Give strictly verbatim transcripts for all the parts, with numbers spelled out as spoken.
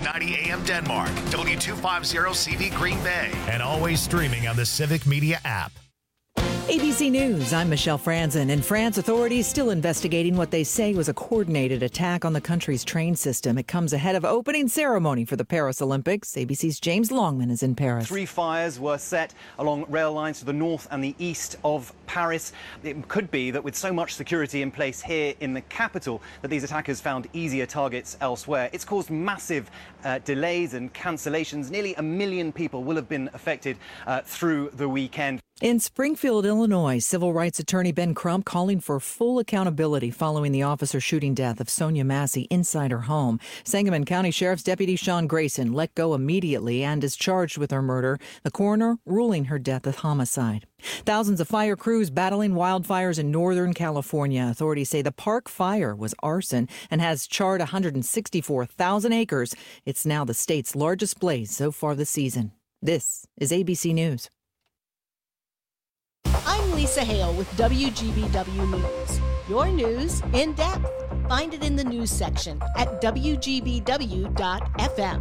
ninety A M Denmark, W two fifty C V Green Bay, and always streaming on the Civic Media app. A B C News, I'm Michelle Franzen. In France, authorities still investigating what they say was a coordinated attack on the country's train system. It comes ahead of opening ceremony for the Paris Olympics. A B C's James Longman is in Paris. Three fires were set along rail lines to the north and the east of Paris. It could be that with so much security in place here in the capital that these attackers found easier targets elsewhere. It's caused massive uh, delays and cancellations. Nearly a million people will have been affected uh, through the weekend. In Springfield, Illinois, civil rights attorney Ben Crump calling for full accountability following the officer shooting death of Sonia Massey inside her home. Sangamon County Sheriff's Deputy Sean Grayson let go immediately and is charged with her murder, the coroner ruling her death a homicide. Thousands of fire crews battling wildfires in Northern California. Authorities say the Park Fire was arson and has charred one hundred sixty-four thousand acres. It's now the state's largest blaze so far this season. This is A B C News. I'm Lisa Hale with W G B W News. Your news in depth. Find it in the news section at W G B W dot F M.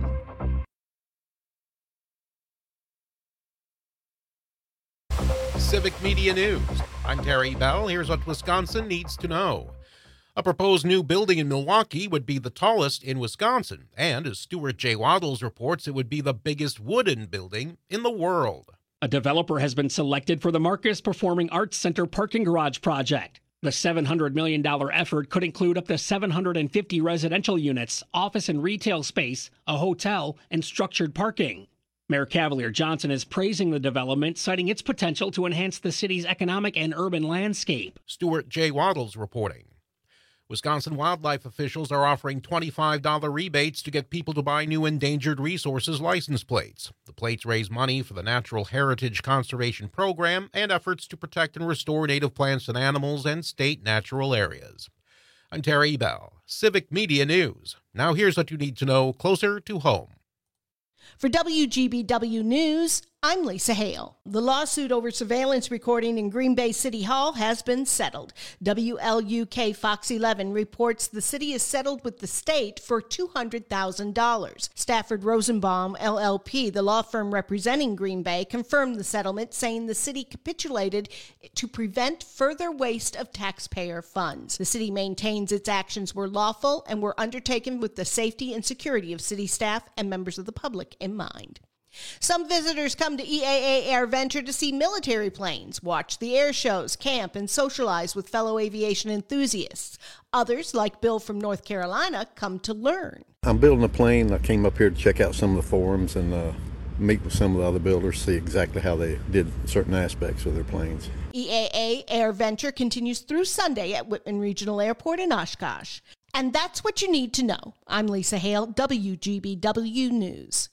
Civic Media News. I'm Terry Bell. Here's what Wisconsin needs to know. A proposed new building in Milwaukee would be the tallest in Wisconsin, and as Stuart J. Waddles reports, it would be the biggest wooden building in the world. A developer has been selected for the Marcus Performing Arts Center parking garage project. The seven hundred million dollars effort could include up to seven hundred fifty residential units, office and retail space, a hotel, and structured parking. Mayor Cavalier Johnson is praising the development, citing its potential to enhance the city's economic and urban landscape. Stuart J. Waddles reporting. Wisconsin wildlife officials are offering twenty-five dollars rebates to get people to buy new endangered resources license plates. The plates raise money for the Natural Heritage Conservation Program and efforts to protect and restore native plants and animals and state natural areas. I'm Terry Bell, Civic Media News. Now here's what you need to know closer to home. For W G B W News, I'm Lisa Hale. The lawsuit over surveillance recording in Green Bay City Hall has been settled. W L U K Fox eleven reports the city is settled with the state for two hundred thousand dollars. Stafford Rosenbaum, L L P, the law firm representing Green Bay, confirmed the settlement, saying the city capitulated to prevent further waste of taxpayer funds. The city maintains its actions were lawful and were undertaken with the safety and security of city staff and members of the public in mind. Some visitors come to E A A AirVenture to see military planes, watch the air shows, camp, and socialize with fellow aviation enthusiasts. Others, like Bill from North Carolina, come to learn. I'm building a plane. I came up here to check out some of the forums and uh, meet with some of the other builders, see exactly how they did certain aspects of their planes. E A A AirVenture continues through Sunday at Whitman Regional Airport in Oshkosh. And that's what you need to know. I'm Lisa Hale, W G B W News.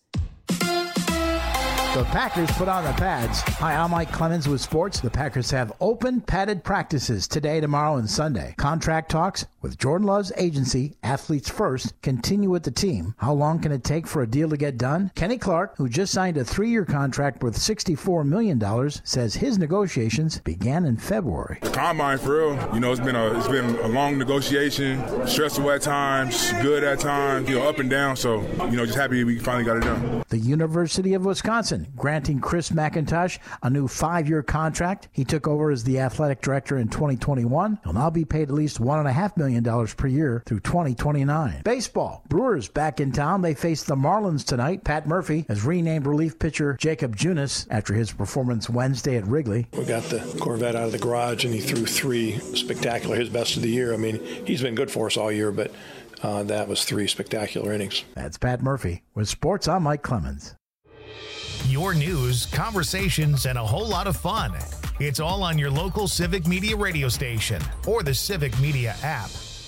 The Packers put on the pads. Hi, I'm Mike Clemens with sports. The Packers have open padded practices today, tomorrow, and Sunday. Contract talks with Jordan Love's agency, Athletes First, continue with the team. How long can it take for a deal to get done? Kenny Clark, who just signed a three-year contract worth sixty-four million dollars, says his negotiations began in February. The combine, for real, you know, it's been a it's been a long negotiation, stressful at times, good at times, you know, up and down. So, you know, just happy we finally got it done. The University of Wisconsin granting Chris McIntosh a new five-year contract. He took over as the athletic director in twenty twenty-one. He'll now be paid at least one point five million dollars per year through twenty twenty-nine. Baseball. Brewers back in town. They face the Marlins tonight. Pat Murphy has renamed relief pitcher Jacob Junis after his performance Wednesday at Wrigley. We got the Corvette out of the garage, and he threw three spectacular, his best of the year. I mean, he's been good for us all year, but uh, that was three spectacular innings. That's Pat Murphy. With sports, I'm Mike Clemens. Your news, conversations, and a whole lot of fun. It's all on your local Civic Media radio station or the Civic Media app.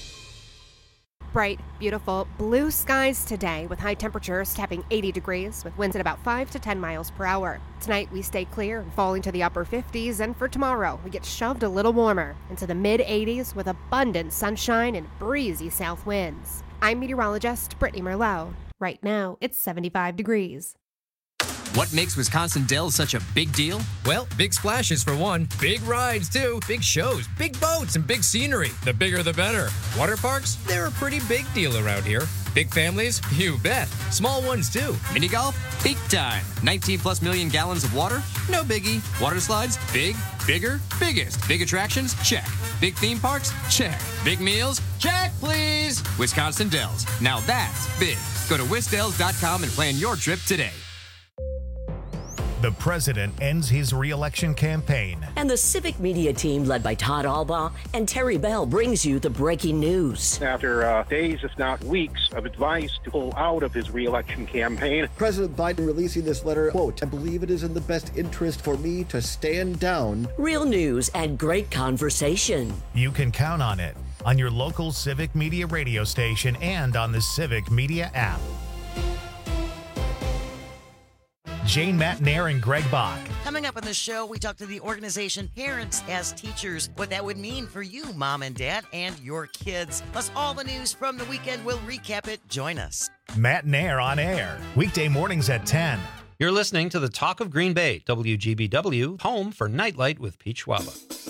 Bright, beautiful, blue skies today with high temperatures tapping eighty degrees with winds at about five to ten miles per hour. Tonight we stay clear and fall into the upper fifties, and for tomorrow we get shoved a little warmer into the mid eighties with abundant sunshine and breezy south winds. I'm meteorologist Brittany Merlot. Right now it's seventy-five degrees. What makes Wisconsin Dells such a big deal? Well, big splashes for one, big rides too, big shows, big boats, and big scenery. The bigger the better. Water parks, they're a pretty big deal around here. Big families? You bet. Small ones, too. Mini golf? Peak time. nineteen plus million gallons of water? No biggie. Water slides? Big, bigger, biggest. Big attractions? Check. Big theme parks? Check. Big meals? Check, please. Wisconsin Dells. Now that's big. Go to wisdells dot com and plan your trip today. The president ends his re-election campaign. And the Civic Media team, led by Todd Albaugh and Terry Bell, brings you the breaking news. After uh, days, if not weeks, of advice to pull out of his re-election campaign. President Biden releasing this letter, quote, I believe it is in the best interest for me to stand down. Real news and great conversation. You can count on it on your local Civic Media radio station and on the Civic Media app. Jane Matnair and Greg Bach. Coming up on the show, we talk to the organization Parents as Teachers, what that would mean for you, mom and dad, and your kids. Plus, all the news from the weekend. We'll recap it. Join us. Matnair on air, weekday mornings at ten. You're listening to the Talk of Green Bay, W G B W, home for Nightlight with Pete Schwaba.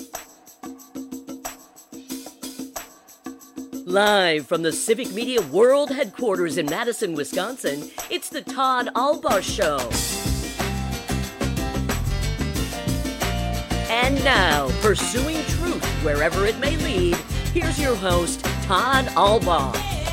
Live from the Civic Media World Headquarters in Madison, Wisconsin, it's the Todd Albaugh Show. And now, pursuing truth wherever it may lead, here's your host, Todd Albaugh.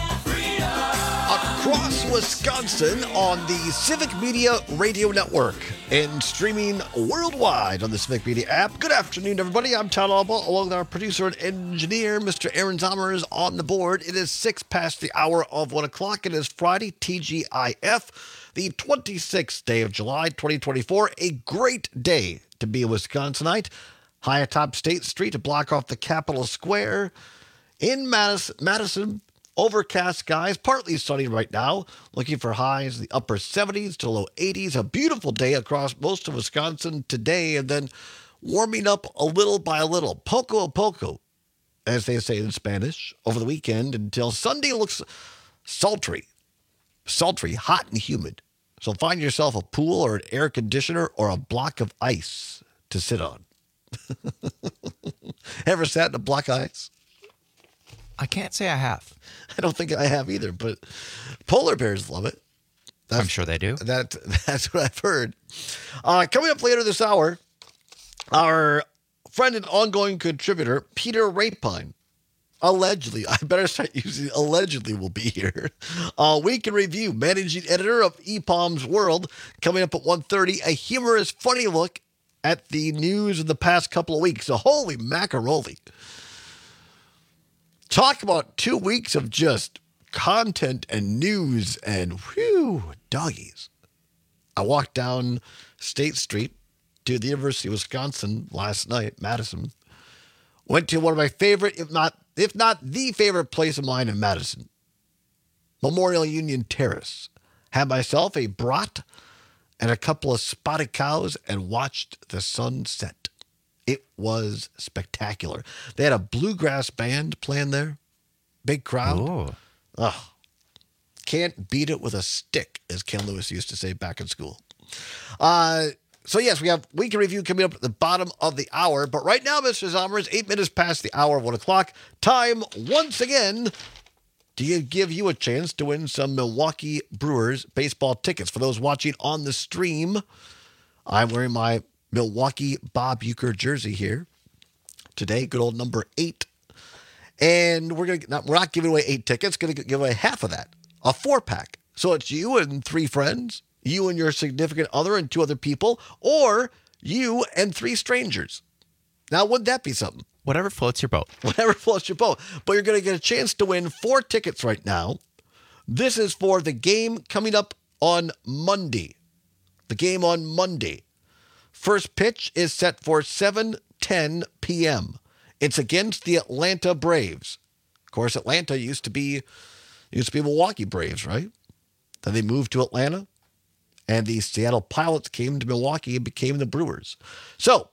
Across Wisconsin on the Civic Media Radio Network and streaming worldwide on the Civic Media app. Good afternoon, everybody. I'm Todd Albaugh, along with our producer and engineer, Mister Aaron Zommer, is on the board. It is six past the hour of one o'clock. It is Friday, T G I F, the twenty-sixth day of July, twenty twenty-four. A great day to be a Wisconsinite. High atop State Street to block off the Capitol Square in Madison. Madison Overcast skies, partly sunny right now. Looking for highs in the upper seventies to low eighties. A beautiful day across most of Wisconsin today, and then warming up a little by a little. Poco a poco, as they say in Spanish, over the weekend until Sunday looks sultry. Sultry, hot and humid. So find yourself a pool or an air conditioner or a block of ice to sit on. Ever sat in a block of ice? I can't say I have. I don't think I have either, but polar bears love it. That's, I'm sure they do. That, that's what I've heard. Uh, coming up later this hour, our friend and ongoing contributor, Peter Rapine, allegedly, I better start using allegedly, will be here. Uh, Week in Review, managing editor of E P O M's World, coming up at one thirty, a humorous, funny look at the news of the past couple of weeks. So holy macaroni. Talk about two weeks of just content and news and whew, doggies. I walked down State Street to the University of Wisconsin last night, Madison. Went to one of my favorite, if not, if not the favorite place of mine in Madison, Memorial Union Terrace. Had myself a brat and a couple of spotted cows and watched the sun set. It was spectacular. They had a bluegrass band playing there. Big crowd. Ooh. Oh, can't beat it with a stick, as Ken Lewis used to say back in school. Uh, so, yes, we have Week in Review coming up at the bottom of the hour. But right now, Mister Zommer, is eight minutes past the hour of one o'clock. Time, once again, to give you a chance to win some Milwaukee Brewers baseball tickets. For those watching on the stream, I'm wearing my Milwaukee Bob Uecker jersey here today, good old number eight. And we're gonna we're not giving away eight tickets, going to give away half of that, a four pack. So it's you and three friends, you and your significant other and two other people, or you and three strangers. Now, wouldn't that be something? Whatever floats your boat. Whatever floats your boat. But you're going to get a chance to win four tickets right now. This is for the game coming up on Monday. The game on Monday. First pitch is set for seven ten p.m. It's against the Atlanta Braves. Of course, Atlanta used to be used to be Milwaukee Braves, right? Then they moved to Atlanta, and the Seattle Pilots came to Milwaukee and became the Brewers. So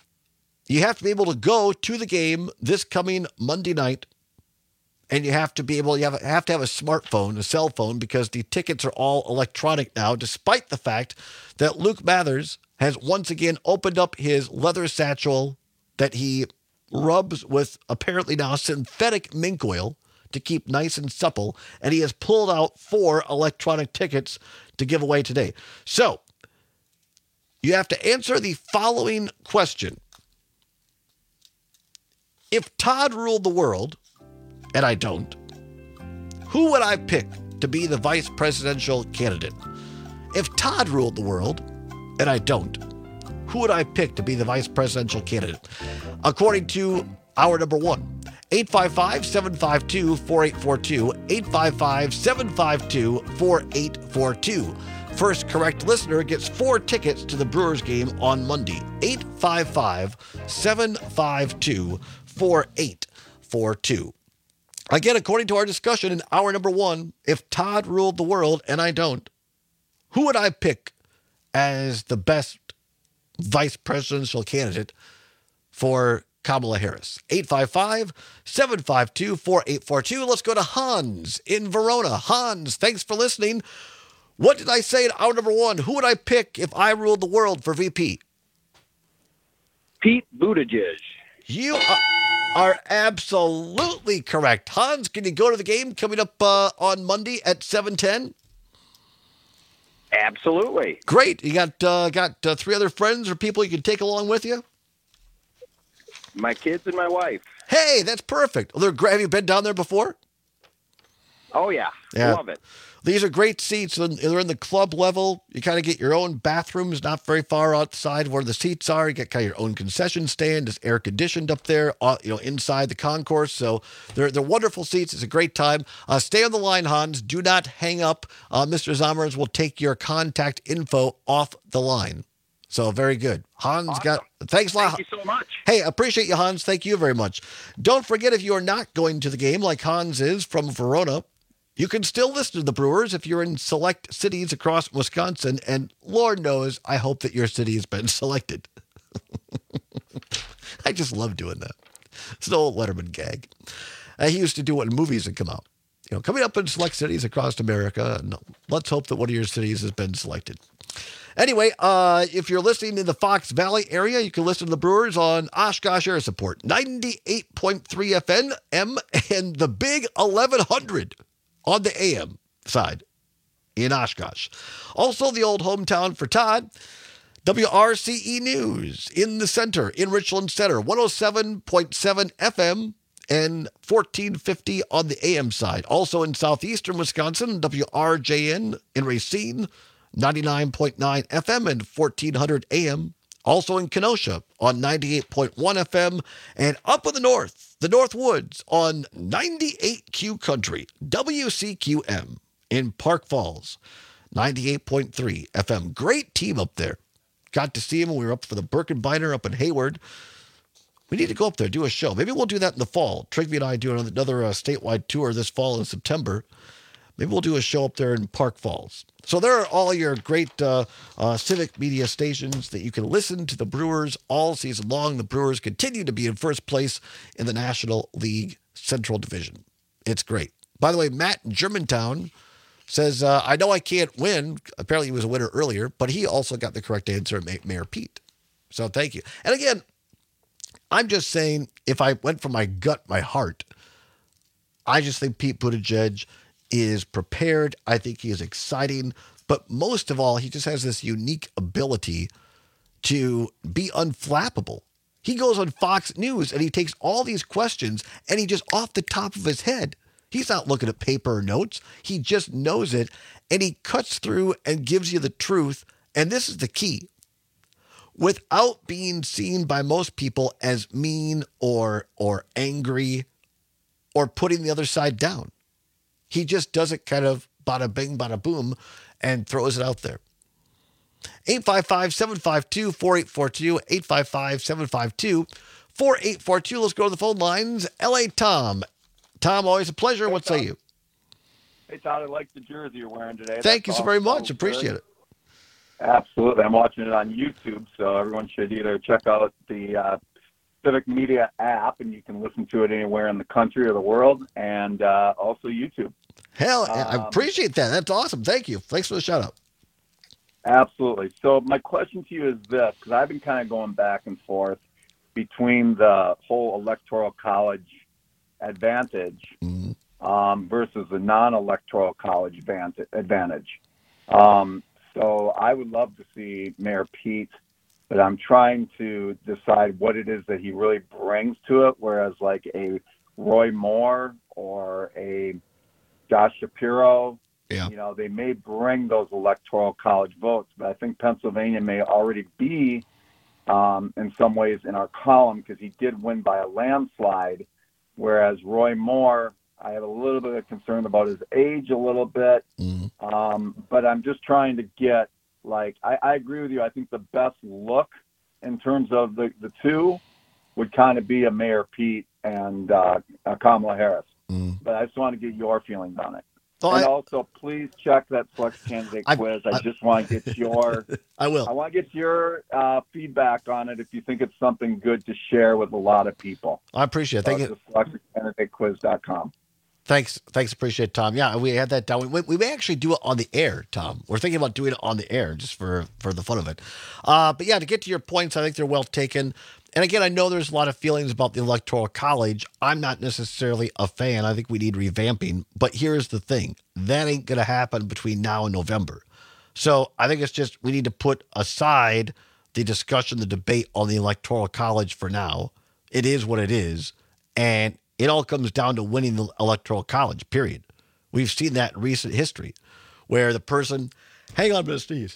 you have to be able to go to the game this coming Monday night, and you have to be able you have, have to have a smartphone, a cell phone, because the tickets are all electronic now, despite the fact that Luke Mathers has once again opened up his leather satchel that he rubs with apparently now synthetic mink oil to keep nice and supple, and he has pulled out four electronic tickets to give away today. So, you have to answer the following question. If Todd ruled the world, and I don't, who would I pick to be the vice presidential candidate? If Todd ruled the world, and I don't, who would I pick to be the vice presidential candidate? According to our number one, eight five five, seven five two, four eight four two, eight five five, seven five two, four eight four two. First correct listener gets four tickets to the Brewers game on Monday. eight five five, seven five two, four eight four two. Again, according to our discussion in hour number one, if Todd ruled the world and I don't, who would I pick as the best vice presidential candidate for Kamala Harris? eight five five, seven five two, four eight four two. Let's go to Hans in Verona. Hans, thanks for listening. What did I say in hour number one? Who would I pick if I ruled the world for V P? Pete Buttigieg. You are, are absolutely correct. Hans, can you go to the game coming up uh, on Monday at seven ten? Absolutely. Great. You got uh, got uh, three other friends or people you can take along with you? My kids and my wife. Hey, that's perfect. Well, they're, have you been down there before? Oh, yeah. Yeah. Love it. These are great seats. They're in the club level. You kind of get your own bathrooms, not very far outside where the seats are. You get kind of your own concession stand. It's air conditioned up there, uh, you know, inside the concourse. So they're they're wonderful seats. It's a great time. Uh, stay on the line, Hans. Do not hang up. Uh, Mister Zomerans will take your contact info off the line. So very good. Hans awesome. got, thanks a lot. Thank you so much. Hey, appreciate you, Hans. Thank you very much. Don't forget, if you are not going to the game like Hans is from Verona, you can still listen to the Brewers if you're in select cities across Wisconsin. And Lord knows, I hope that your city has been selected. I just love doing that. It's an old Letterman gag. Uh, he used to do it when movies would come out. You know, coming up in select cities across America. And let's hope that one of your cities has been selected. Anyway, uh, if you're listening in the Fox Valley area, you can listen to the Brewers on Oshkosh Air Support, ninety-eight point three F M and the big eleven hundred on the A M side in Oshkosh. Also, the old hometown for Todd, W R C E News in the center, in Richland Center, one oh seven point seven F M and fourteen fifty on the A M side. Also in southeastern Wisconsin, W R J N in Racine, ninety-nine point nine F M and fourteen hundred A M. Also in Kenosha on ninety-eight point one F M, and up in the north, the North Woods on ninety-eight Q Country, W C Q M in Park Falls, ninety-eight point three F M. Great team up there. Got to see them when we were up for the Birkenbeiner up in Hayward. We need to go up there, do a show. Maybe we'll do that in the fall. Trigby and I do another, another uh, statewide tour this fall in September. Maybe we'll do a show up there in Park Falls. So there are all your great uh, uh, civic media stations that you can listen to the Brewers all season long. The Brewers continue to be in first place in the National League Central Division. It's great. By the way, Matt in Germantown says, uh, I know I can't win. Apparently he was a winner earlier, but he also got the correct answer, Mayor Pete. So thank you. And again, I'm just saying, if I went from my gut, my heart, I just think Pete Buttigieg is prepared. I think he is exciting. But most of all, he just has this unique ability to be unflappable. He goes on Fox News and he takes all these questions and he just off the top of his head, he's not looking at paper or notes. He just knows it and he cuts through and gives you the truth. And this is the key. Without being seen by most people as mean or or angry or putting the other side down. He just does it kind of bada bing, bada boom, and throws it out there. eight five five, seven five two, four eight four two, eight five five, seven five two, four eight four two. Let's go to the phone lines. L A Tom. Tom, always a pleasure. What say you? Hey, Todd, I like the jersey you're wearing today. Thank That's you so very awesome. much. Appreciate it. Absolutely. I'm watching it on YouTube, so everyone should either check out the uh, Civic Media app, and you can listen to it anywhere in the country or the world, and uh, also YouTube. Hell, um, I appreciate that. That's awesome. Thank you. Thanks for the shout out. Absolutely. So my question to you is this, because I've been kind of going back and forth between the whole electoral college advantage mm-hmm. um, versus the non-electoral college advantage. Um, so I would love to see Mayor Pete, but I'm trying to decide what it is that he really brings to it, whereas like a Roy Moore or a Josh Shapiro, yeah. you know, they may bring those electoral college votes, but I think Pennsylvania may already be um, in some ways in our column because he did win by a landslide, whereas Roy Moore, I have a little bit of concern about his age a little bit, mm-hmm. um, but I'm just trying to get, like, I, I agree with you. I think the best look in terms of the, the two would kind of be a Mayor Pete and uh, uh, Kamala Harris. Mm. But I just want to get your feelings on it. Well, and I, also, please check that Flex Candidate I, quiz. I, I just want to get your I will. I want to get your uh, feedback on it if you think it's something good to share with a lot of people. I appreciate it. Thank so you. Flex Candidate Quiz dot com. Thanks. Thanks. Appreciate it, Tom. Yeah, we had that down. We, we may actually do it on the air, Tom. We're thinking about doing it on the air just for, for the fun of it. Uh, but yeah, to get to your points, I think they're well taken. And again, I know there's a lot of feelings about the Electoral College. I'm not necessarily a fan. I think we need revamping. But here's the thing. That ain't going to happen between now and November. So I think it's just we need to put aside the discussion, the debate on the Electoral College for now. It is what it is. And it all comes down to winning the Electoral College, period. We've seen that in recent history where the person, hang on, Miss Steve.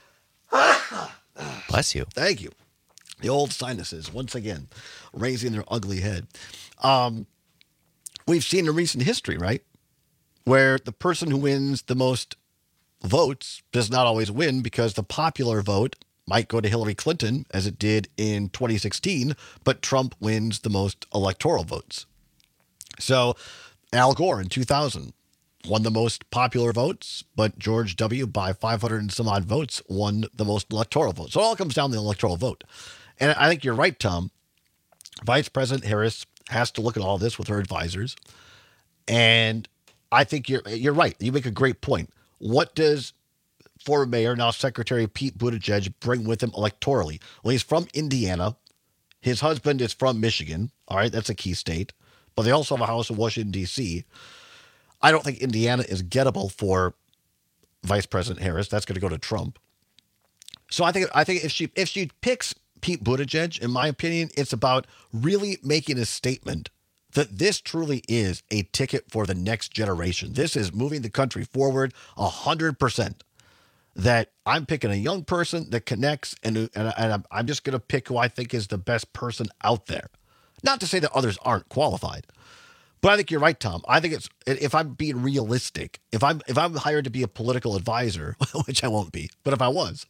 Bless you. Thank you. The old sinuses, once again, raising their ugly head. Um, we've seen in recent history, right, where the person who wins the most votes does not always win because the popular vote might go to Hillary Clinton, as it did in twenty sixteen, but Trump wins the most electoral votes. So Al Gore in two thousand won the most popular votes, but George W. by five hundred and some odd votes won the most electoral votes. So it all comes down to the electoral vote. And I think you're right, Tom. Vice President Harris has to look at all this with her advisors. And I think you're you're right. You make a great point. What does former mayor, now Secretary Pete Buttigieg, bring with him electorally? Well, he's from Indiana. His husband is from Michigan. All right, that's a key state. But they also have a house in Washington, D C. I don't think Indiana is gettable for Vice President Harris. That's going to go to Trump. So I think I think if she if she picks Pete Buttigieg, in my opinion, it's about really making a statement that this truly is a ticket for the next generation. This is moving the country forward one hundred percent. That I'm picking a young person that connects, and, and, and I'm, I'm just going to pick who I think is the best person out there. Not to say that others aren't qualified. But I think you're right, Tom. I think it's, if I'm being realistic, if I'm if I'm hired to be a political advisor, which I won't be, but if I was,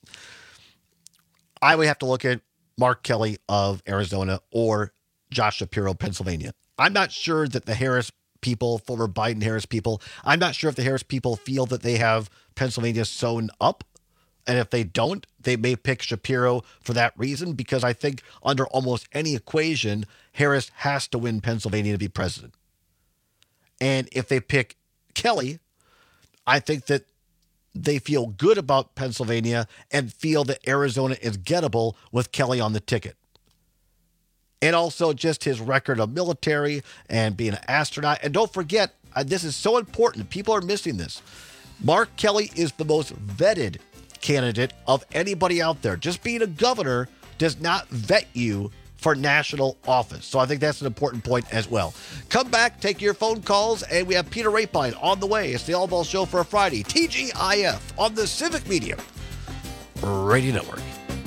I would have to look at Mark Kelly of Arizona or Josh Shapiro, Pennsylvania. I'm not sure that the Harris people, former Biden-Harris people, I'm not sure if the Harris people feel that they have Pennsylvania sewn up. And if they don't, they may pick Shapiro for that reason, because I think under almost any equation, Harris has to win Pennsylvania to be president. And if they pick Kelly, I think that they feel good about Pennsylvania and feel that Arizona is gettable with Kelly on the ticket. And also just his record of military and being an astronaut. And don't forget, uh, this is so important. People are missing this. Mark Kelly is the most vetted candidate of anybody out there. Just being a governor does not vet you for national office. So I think that's an important point as well. Come back, take your phone calls, and we have Peter Rapine on the way. It's the All Ball Show for a Friday. T G I F on the Civic Media Radio Network.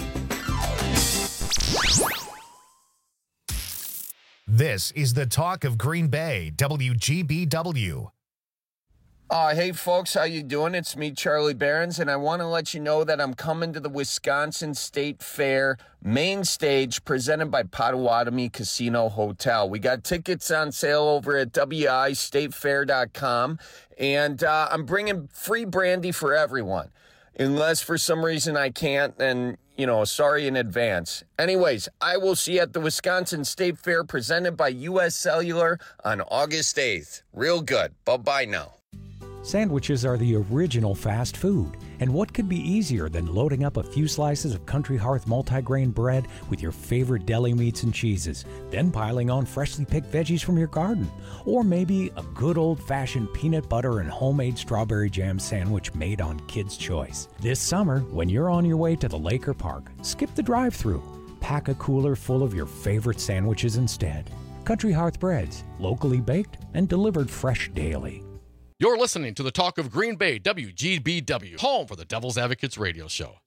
This is the talk of Green Bay, W G B W. Uh, hey, folks, how you doing? It's me, Charlie Behrens, and I want to let you know that I'm coming to the Wisconsin State Fair main stage presented by Potawatomi Casino Hotel. We got tickets on sale over at W I state fair dot com, and uh, I'm bringing free brandy for everyone. Unless for some reason I can't, then, you know, sorry in advance. Anyways, I will see you at the Wisconsin State Fair presented by U S Cellular on August eighth. Real good. Bye-bye now. Sandwiches are the original fast food. And what could be easier than loading up a few slices of Country Hearth multigrain bread with your favorite deli meats and cheeses, then piling on freshly picked veggies from your garden? Or maybe a good old-fashioned peanut butter and homemade strawberry jam sandwich made on Kids' Choice. This summer, when you're on your way to the lake or park, skip the drive-thru. Pack a cooler full of your favorite sandwiches instead. Country Hearth Breads, locally baked and delivered fresh daily. You're listening to the Talk of Green Bay, W G B W, home for the Devil's Advocates radio show.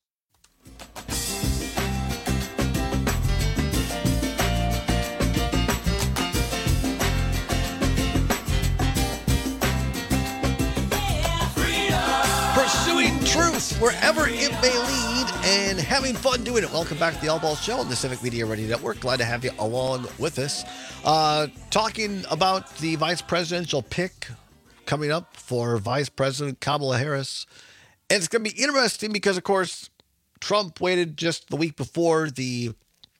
Pursuing truth wherever it may lead and having fun doing it. Welcome back to the All Ball Show on the Civic Media Radio Network. Glad to have you along with us. Uh, talking about the vice presidential pick coming up for Vice President Kamala Harris. And it's going to be interesting because, of course, Trump waited just the week before the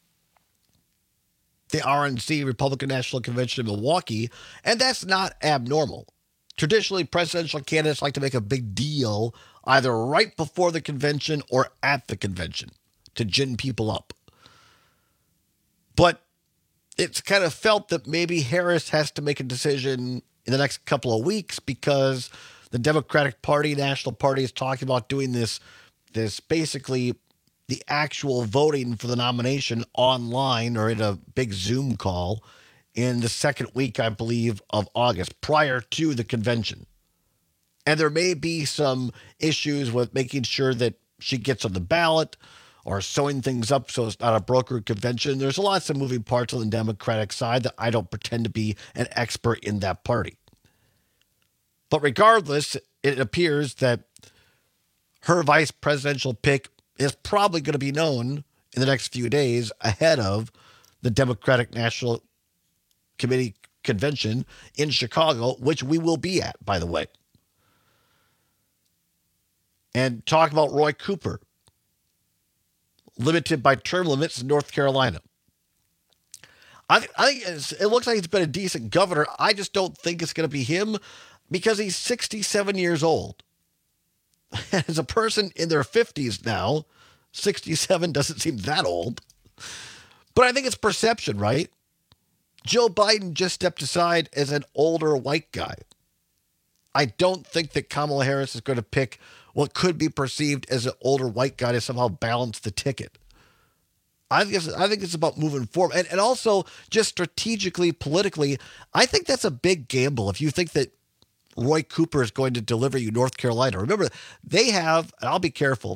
the R N C, Republican National Convention in Milwaukee, and that's not abnormal. Traditionally, presidential candidates like to make a big deal either right before the convention or at the convention to gin people up. But it's kind of felt that maybe Harris has to make a decision in the next couple of weeks because the Democratic Party, National Party, is talking about doing this, this basically the actual voting for the nomination online or in a big Zoom call in the second week, I believe, of August, prior to the convention. And there may be some issues with making sure that she gets on the ballot or sewing things up so it's not a brokered convention. There's lots of moving parts on the Democratic side that I don't pretend to be an expert in that party. But regardless, it appears that her vice presidential pick is probably going to be known in the next few days ahead of the Democratic National Committee convention in Chicago, which we will be at, by the way. And talk about Roy Cooper, limited by term limits in North Carolina. I, I think it's, it looks like he's been a decent governor. I just don't think it's going to be him because he's sixty-seven years old. As a person in their fifties now, sixty-seven doesn't seem that old. But I think it's perception, right? Joe Biden just stepped aside as an older white guy. I don't think that Kamala Harris is going to pick what could be perceived as an older white guy to somehow balance the ticket. I think it's, I think it's about moving forward. And, and also, just strategically, politically, I think that's a big gamble. If you think that Roy Cooper is going to deliver you North Carolina. Remember, they have, and I'll be careful,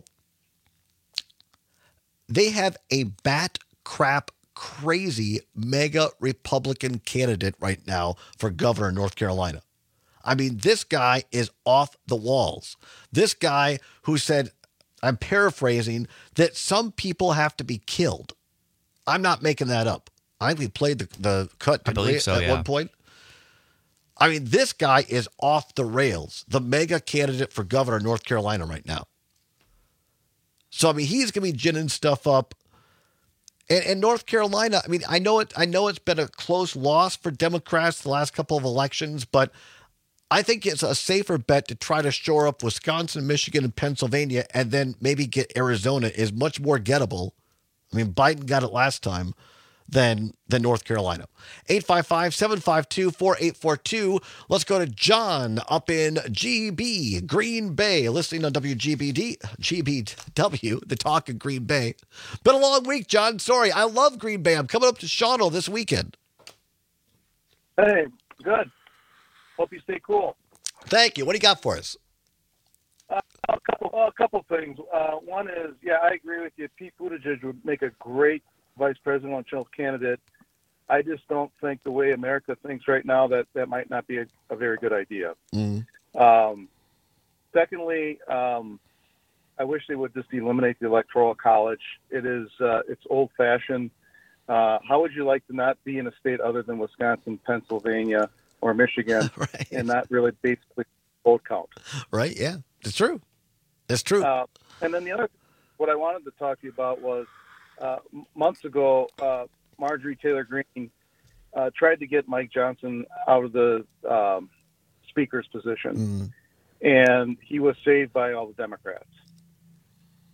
they have a bat crap crazy mega Republican candidate right now for governor of North Carolina. I mean, this guy is off the walls. This guy who said, I'm paraphrasing, that some people have to be killed. I'm not making that up. I think we played the, the cut I believe so, at yeah. one point. I mean, this guy is off the rails, the mega candidate for governor of North Carolina right now. So, I mean, he's going to be ginning stuff up. And, and North Carolina, I mean, I know it. I know it's been a close loss for Democrats the last couple of elections, but I think it's a safer bet to try to shore up Wisconsin, Michigan, and Pennsylvania, and then maybe get Arizona is much more gettable. I mean, Biden got it last time than, than North Carolina. eight five five, seven five two, four eight four two. Let's go to John up in G B, Green Bay, listening on W G B D, G B W, the talk of Green Bay. Been a long week, John. Sorry. I love Green Bay. I'm coming up to Shawano this weekend. Hey, good. Hope you stay cool. Thank you. What do you got for us? Uh, a couple, a couple things. Uh, one is, yeah, I agree with you. Pete Buttigieg would make a great vice presidential candidate. I just don't think the way America thinks right now that that might not be a, a very good idea. Mm. Um, secondly, um, I wish they would just eliminate the Electoral College. It is uh, it's old fashioned. Uh, how would you like to not be in a state other than Wisconsin, Pennsylvania, or Michigan, right. and not really basically vote count? Right. Yeah, it's true. It's true. Uh, and then the other, what I wanted to talk to you about was uh, months ago, uh, Marjorie Taylor Greene uh, tried to get Mike Johnson out of the um, speaker's position, Mm. and he was saved by all the Democrats.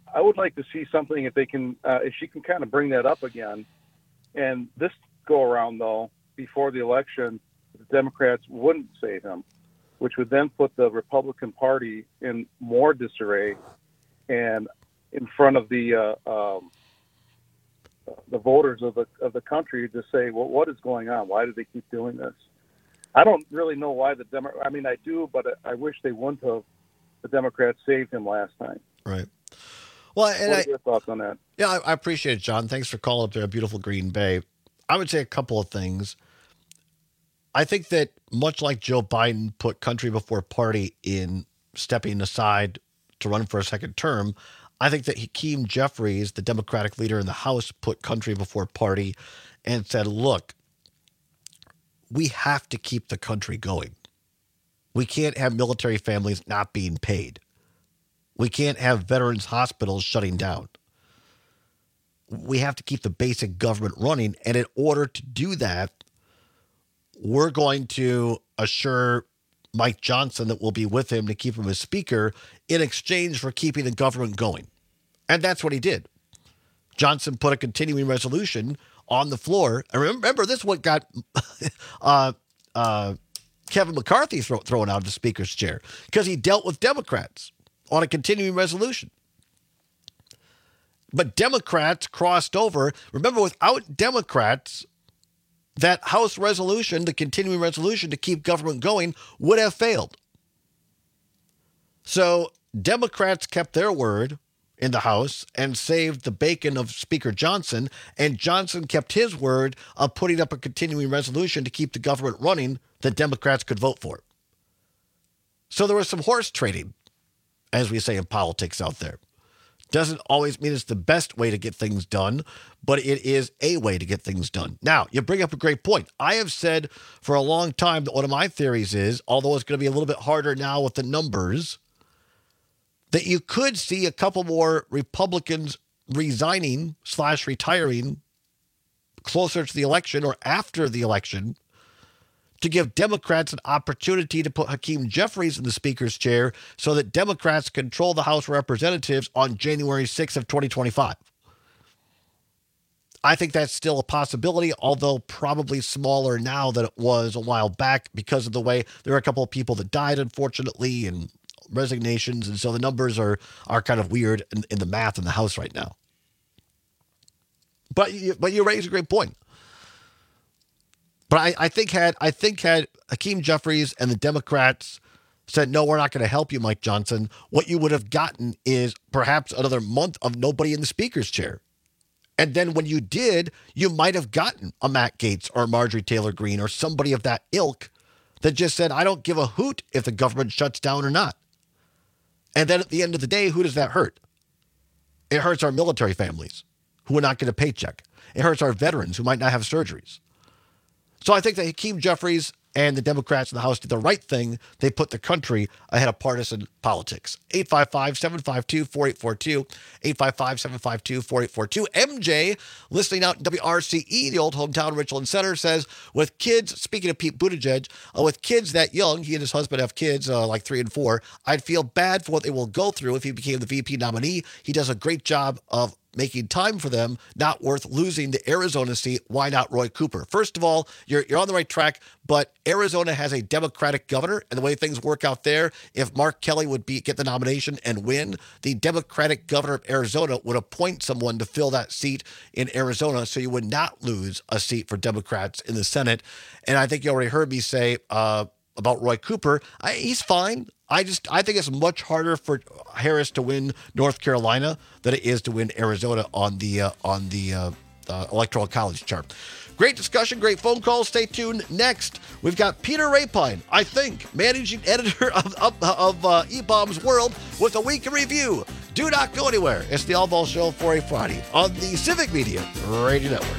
I would like to see something if they can, uh, if she can kind of bring that up again. And this go around, though, before the election, the Democrats wouldn't save him, which would then put the Republican Party in more disarray and in front of the uh, um, the voters of the of the country to say, well, what is going on? Why do they keep doing this? I don't really know why the Demo- I mean, I do, but I wish they wouldn't have. The Democrats saved him last time. Right. Well, and what are I, your thoughts on that? Yeah, I, I appreciate it, John. Thanks for calling up there, beautiful Green Bay. I would say a couple of things. I think that much like Joe Biden put country before party in stepping aside to run for a second term, I think that Hakeem Jeffries, the Democratic leader in the House, put country before party and said, look, we have to keep the country going. We can't have military families not being paid. We can't have veterans hospitals shutting down. We have to keep the basic government running. And in order to do that, we're going to assure Mike Johnson that we'll be with him to keep him as speaker in exchange for keeping the government going. And that's what he did. Johnson put a continuing resolution on the floor. And remember, this is what got uh, uh, Kevin McCarthy throw, thrown out of the speaker's chair, because he dealt with Democrats on a continuing resolution. But Democrats crossed over. Remember, without Democrats, that House resolution, the continuing resolution to keep government going, would have failed. So Democrats kept their word in the House and saved the bacon of Speaker Johnson, and Johnson kept his word of putting up a continuing resolution to keep the government running that Democrats could vote for. So there was some horse trading, as we say in politics out there. Doesn't always mean it's the best way to get things done, but it is a way to get things done. Now, you bring up a great point. I have said for a long time that one of my theories is, although it's going to be a little bit harder now with the numbers, that you could see a couple more Republicans resigning slash retiring closer to the election or after the election to give Democrats an opportunity to put Hakeem Jeffries in the speaker's chair so that Democrats control the House of Representatives on January sixth of twenty twenty-five. I think that's still a possibility, although probably smaller now than it was a while back because of the way there are a couple of people that died, unfortunately, and resignations. And so the numbers are, are kind of weird in, in the math in the House right now. But you, but you raise a great point. But I, I think had I think had Hakeem Jeffries and the Democrats said, no, we're not going to help you, Mike Johnson, what you would have gotten is perhaps another month of nobody in the speaker's chair. And then when you did, you might have gotten a Matt Gaetz or Marjorie Taylor Greene or somebody of that ilk that just said, I don't give a hoot if the government shuts down or not. And then at the end of the day, who does that hurt? It hurts our military families who will not get a paycheck. It hurts our veterans who might not have surgeries. So I think that Hakeem Jeffries and the Democrats in the House did the right thing. They put the country ahead of partisan politics. eight five five, seven five two, four eight four two, eight five five, seven five two, four eight four two. M J, listening out in W R C E, the old hometown Richland Center, says, with kids, speaking of Pete Buttigieg, uh, with kids that young, he and his husband have kids uh, like three and four, I'd feel bad for what they will go through if he became the V P nominee. He does a great job of making time for them, not worth losing the Arizona seat. Why not Roy Cooper? First of all, you're you're on the right track, but Arizona has a Democratic governor, and the way things work out there, if Mark Kelly would be get the nomination and win, the Democratic governor of Arizona would appoint someone to fill that seat in Arizona, so you would not lose a seat for Democrats in the Senate. And I think you already heard me say uh, about Roy Cooper, I, he's fine. I just I think it's much harder for Harris to win North Carolina than it is to win Arizona on the uh, on the uh, uh, Electoral College chart. Great discussion, great phone calls. Stay tuned. Next, we've got Peter Rapine, I think, managing editor of of, of uh, E-Bombs World, with a week in review. Do not go anywhere. It's the All Ball Show for a Friday on the Civic Media Radio Network.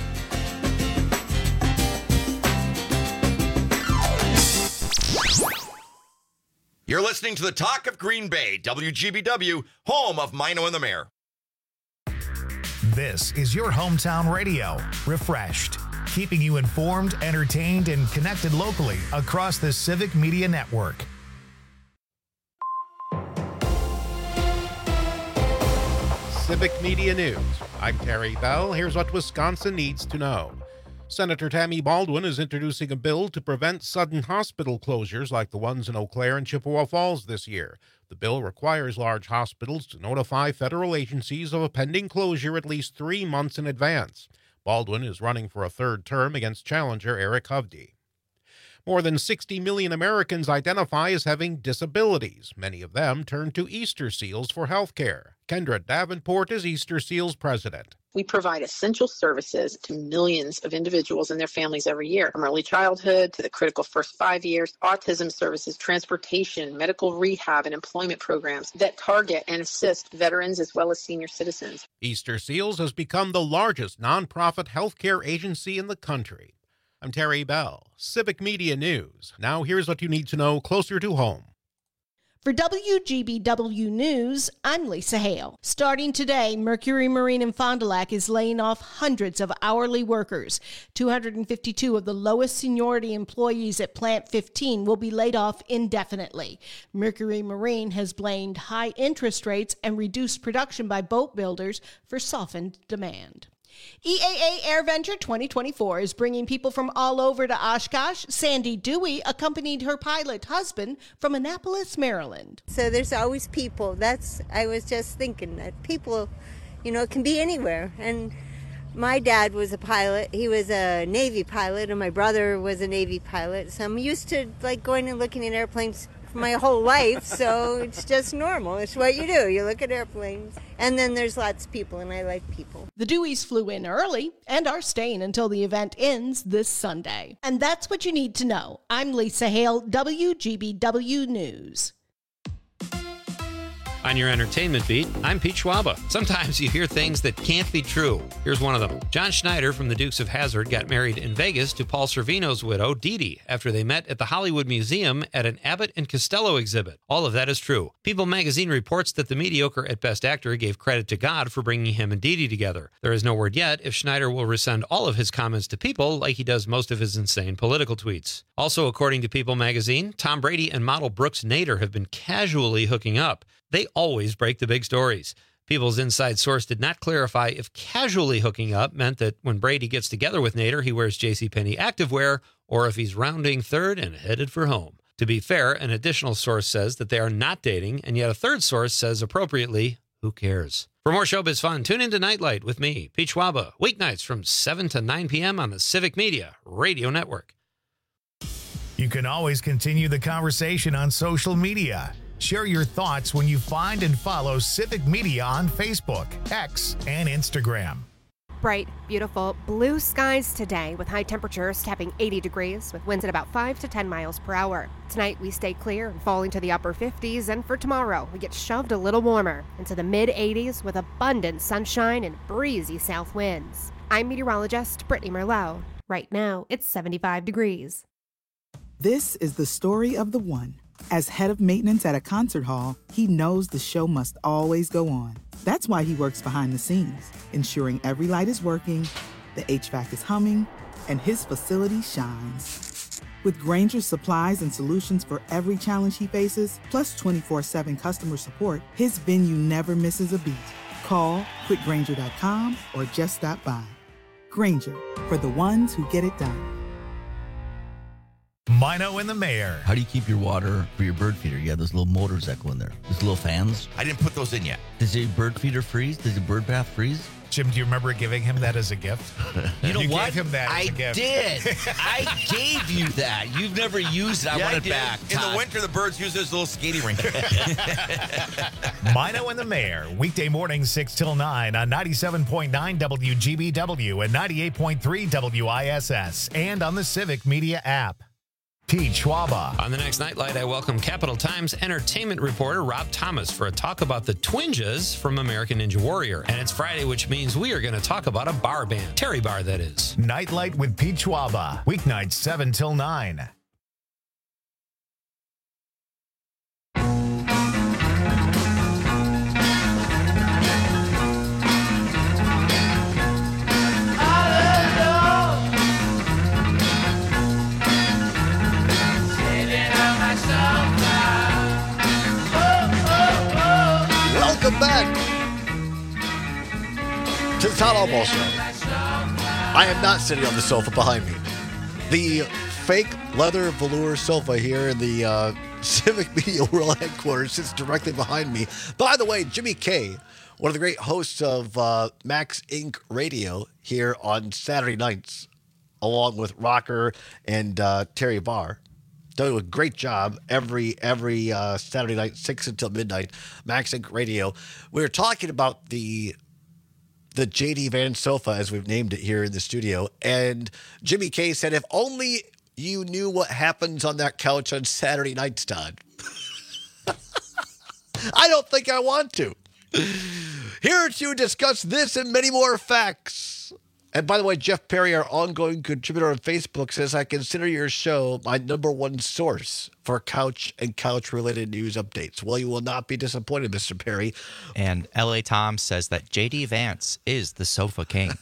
You're listening to the Talk of Green Bay, W G B W, home of Mino and the Mayor. This is your hometown radio, refreshed, keeping you informed, entertained, and connected locally across the Civic Media Network. Civic Media News. I'm Terry Bell. Here's what Wisconsin needs to know. Senator Tammy Baldwin is introducing a bill to prevent sudden hospital closures like the ones in Eau Claire and Chippewa Falls this year. The bill requires large hospitals to notify federal agencies of a pending closure at least three months in advance. Baldwin is running for a third term against challenger Eric Hovde. More than sixty million Americans identify as having disabilities. Many of them turn to Easter Seals for health care. Kendra Davenport is Easter Seals president. We provide essential services to millions of individuals and their families every year, from early childhood to the critical first five years, autism services, transportation, medical rehab, and employment programs that target and assist veterans as well as senior citizens. Easter Seals has become the largest nonprofit healthcare agency in the country. I'm Terry Bell, Civic Media News. Now here's what you need to know closer to home. For W G B W News, I'm Lisa Hale. Starting today, Mercury Marine in Fond du Lac is laying off hundreds of hourly workers. two hundred fifty-two of the lowest seniority employees at Plant fifteen will be laid off indefinitely. Mercury Marine has blamed high interest rates and reduced production by boat builders for softened demand. E A A AirVenture twenty twenty-four is bringing people from all over to Oshkosh. Sandy Dewey accompanied her pilot husband from Annapolis, Maryland. So there's always people. That's, I was just thinking that people, you know, can be anywhere. And my dad was a pilot. He was a Navy pilot, and my brother was a Navy pilot. So I'm used to, like, going and looking at airplanes my whole life, so it's just normal. It's what you do. You look at airplanes. And then there's lots of people, and I like people. The Deweys flew in early and are staying until the event ends this Sunday. And that's what you need to know. I'm Lisa Hale, W G B W News. On your entertainment beat, I'm Pete Schwaba. Sometimes you hear things that can't be true. Here's one of them. John Schneider from the Dukes of Hazzard got married in Vegas to Paul Sorvino's widow, Dee Dee, after they met at the Hollywood Museum at an Abbott and Costello exhibit. All of that is true. People magazine reports that the mediocre at Best Actor gave credit to God for bringing him and Dee Dee together. There is no word yet if Schneider will resend all of his comments to People like he does most of his insane political tweets. Also, according to People magazine, Tom Brady and model Brooks Nader have been casually hooking up. They always break the big stories. People's inside source did not clarify if casually hooking up meant that when Brady gets together with Nader, he wears JCPenney activewear, or if he's rounding third and headed for home. To be fair, an additional source says that they are not dating, and yet a third source says appropriately, who cares? For more showbiz fun, tune into Nightlight with me, Pete Schwaba, weeknights from seven to nine p.m. on the Civic Media Radio Network. You can always continue the conversation on social media. Share your thoughts when you find and follow Civic Media on Facebook, X, and Instagram. Bright, beautiful blue skies today with high temperatures tapping eighty degrees with winds at about five to ten miles per hour. Tonight we stay clear and fall into the upper fifties, and for tomorrow we get shoved a little warmer into the mid eighties with abundant sunshine and breezy south winds. I'm meteorologist Brittany Merlot. Right now it's seventy-five degrees. This is the story of the one. As head of maintenance at a concert hall, he knows the show must always go on. That's why he works behind the scenes, ensuring every light is working, the H V A C is humming, and his facility shines. With Grainger's supplies and solutions for every challenge he faces, plus twenty-four seven customer support, his venue never misses a beat. Call quick grainger dot com or just stop by. Grainger, for the ones who get it done. Mino and the Mayor. How do you keep your water for your bird feeder? You have those little motors that go in there. Those little fans. I didn't put those in yet. Does your bird feeder freeze? Does your bird bath freeze? Jim, do you remember giving him that as a gift? You know you what? gave him that as I a gift. did. I gave you that. You've never used it. I yeah, want I it did. back. In Todd. the winter, the birds use this little skating rink. Mino and the Mayor, weekday mornings six till nine on ninety-seven point nine W G B W and ninety-eight point three W I S S and on the Civic Media app. Pete Schwaba. On the next Nightlight, I welcome Capital Times entertainment reporter Rob Thomas for a talk about the Twinjas from American Ninja Warrior. And it's Friday, which means we are going to talk about a bar band. Terry Bar, that is. Nightlight with Pete Schwaba. Weeknights seven till nine. Welcome back to the Town Hall Ball Show. I am not sitting on the sofa behind me. The fake leather velour sofa here in the uh, Civic Media World Headquarters sits directly behind me. By the way, Jimmy K, one of the great hosts of uh, Max Incorporated. Radio here on Saturday nights, along with Rocker and uh, Terry Barr. Doing a great job every every uh, Saturday night, six until midnight, Max Incorporated. Radio. We were talking about the the J D Vance sofa, as we've named it here in the studio, and Jimmy K said, if only you knew what happens on that couch on Saturday nights, Todd. I don't think I want to. Here to discuss this and many more facts. And by the way, Jeff Perry, our ongoing contributor on Facebook, says, I consider your show my number one source for couch and couch-related news updates. Well, you will not be disappointed, Mister Perry. And L A Tom says that J D Vance is the sofa king.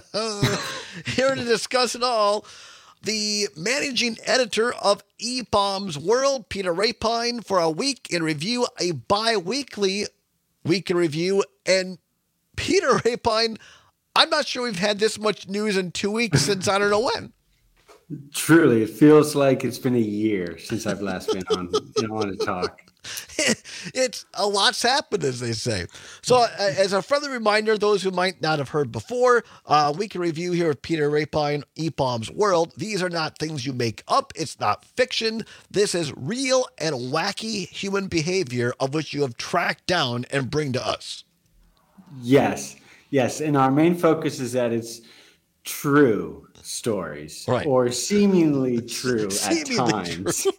Here to discuss it all, the managing editor of E B O M's World, Peter Rapine, for a week in review, a bi-weekly week in review. And Peter Rapine, I'm not sure we've had this much news in two weeks since I don't know when. Truly, it feels like it's been a year since I've last been on, you know, on to talk. It's a lot's happened, as they say. So, uh, as a friendly reminder, those who might not have heard before, uh, we can review here with Peter Rapine, E B O M's World. These are not things you make up. It's not fiction. This is real and wacky human behavior of which you have tracked down and bring to us. Yes, yes. And our main focus is that it's true stories, right, or seemingly true seemingly at times. True.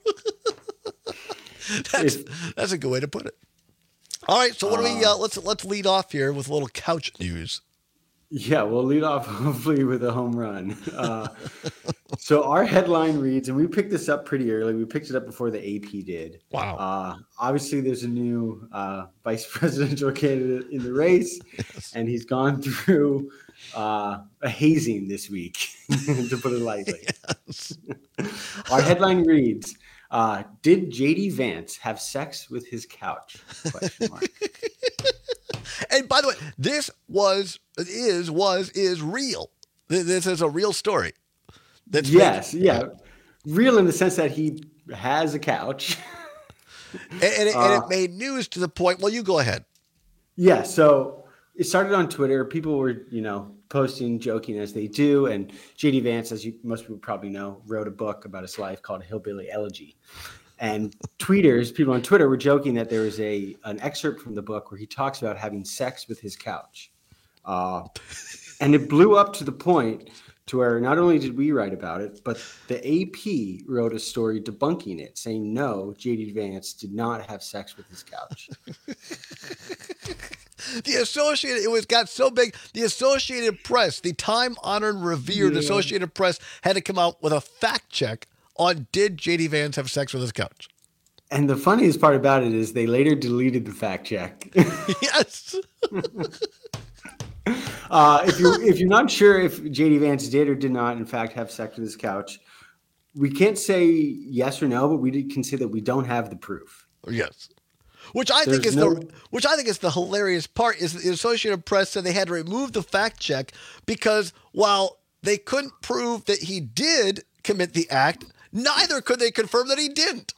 that's, that's a good way to put it. All right, so what do we? Uh, let's let's lead off here with a little couch news. Yeah, we'll lead off hopefully with a home run. Uh, so our headline reads, and we picked this up pretty early. We picked it up before the A P did. Wow. Uh, obviously, there's a new uh, vice presidential candidate in the race, yes, and he's gone through uh, a hazing this week, to put it lightly. Yes. Our headline reads, uh, did J D Vance have sex with his couch? Question mark. And by the way, this was, is, was, is real. This is a real story. That's yes, made, yeah. Real in the sense that he has a couch. and, and, it, uh, and it made news to the point, well, you go ahead. Yeah, so it started on Twitter. People were, you know, posting, joking as they do. And J D Vance, as you most people probably know, wrote a book about his life called Hillbilly Elegy. And tweeters, people on Twitter were joking that there was a an excerpt from the book where he talks about having sex with his couch. Uh, and it blew up to the point to where not only did we write about it, but the A P wrote a story debunking it, saying, no, J D Vance did not have sex with his couch. The Associated, it was got so big, the Associated Press, the time-honored, revered yeah. Associated Press, had to come out with a fact check on did J D Vance have sex with his couch. And the funniest part about it is they later deleted the fact check. Yes. uh, if you if you're not sure if J D Vance did or did not, in fact, have sex with his couch, we can't say yes or no, but we can say that we don't have the proof. Yes. Which I There's think is no... the which I think is the hilarious part is the Associated Press said they had to remove the fact check because while they couldn't prove that he did commit the act, neither could they confirm that he didn't.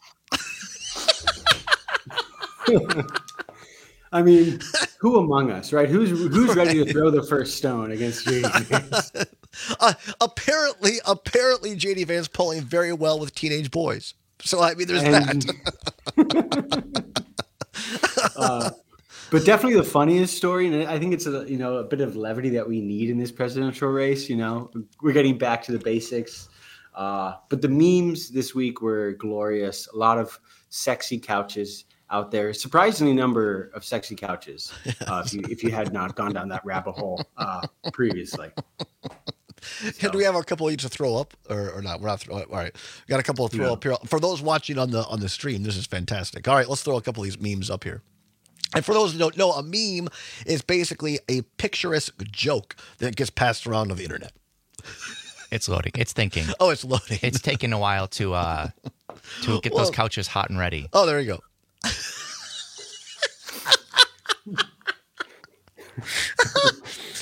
I mean, who among us, right? Who's who's ready to throw the first stone against J D Vance? Uh, apparently, apparently, J D Vance pulling very well with teenage boys. So I mean, there's and, that. uh, but definitely the funniest story, and I think it's a you know a bit of levity that we need in this presidential race. You know, we're getting back to the basics. Uh, but the memes this week were glorious. A lot of sexy couches out there. Surprisingly number of sexy couches. Uh, if you if you had not gone down that rabbit hole uh, previously. So. Do we have a couple each to throw up or, or not? We're not throwing. All right, we got a couple to throw yeah. up here for those watching on the on the stream. This is fantastic. All right, let's throw a couple of these memes up here. And for those who don't know, a meme is basically a picturesque joke that gets passed around on the internet. It's loading. It's thinking. Oh, it's loading. It's taking a while to uh, to get well, those couches hot and ready. Oh, there you go.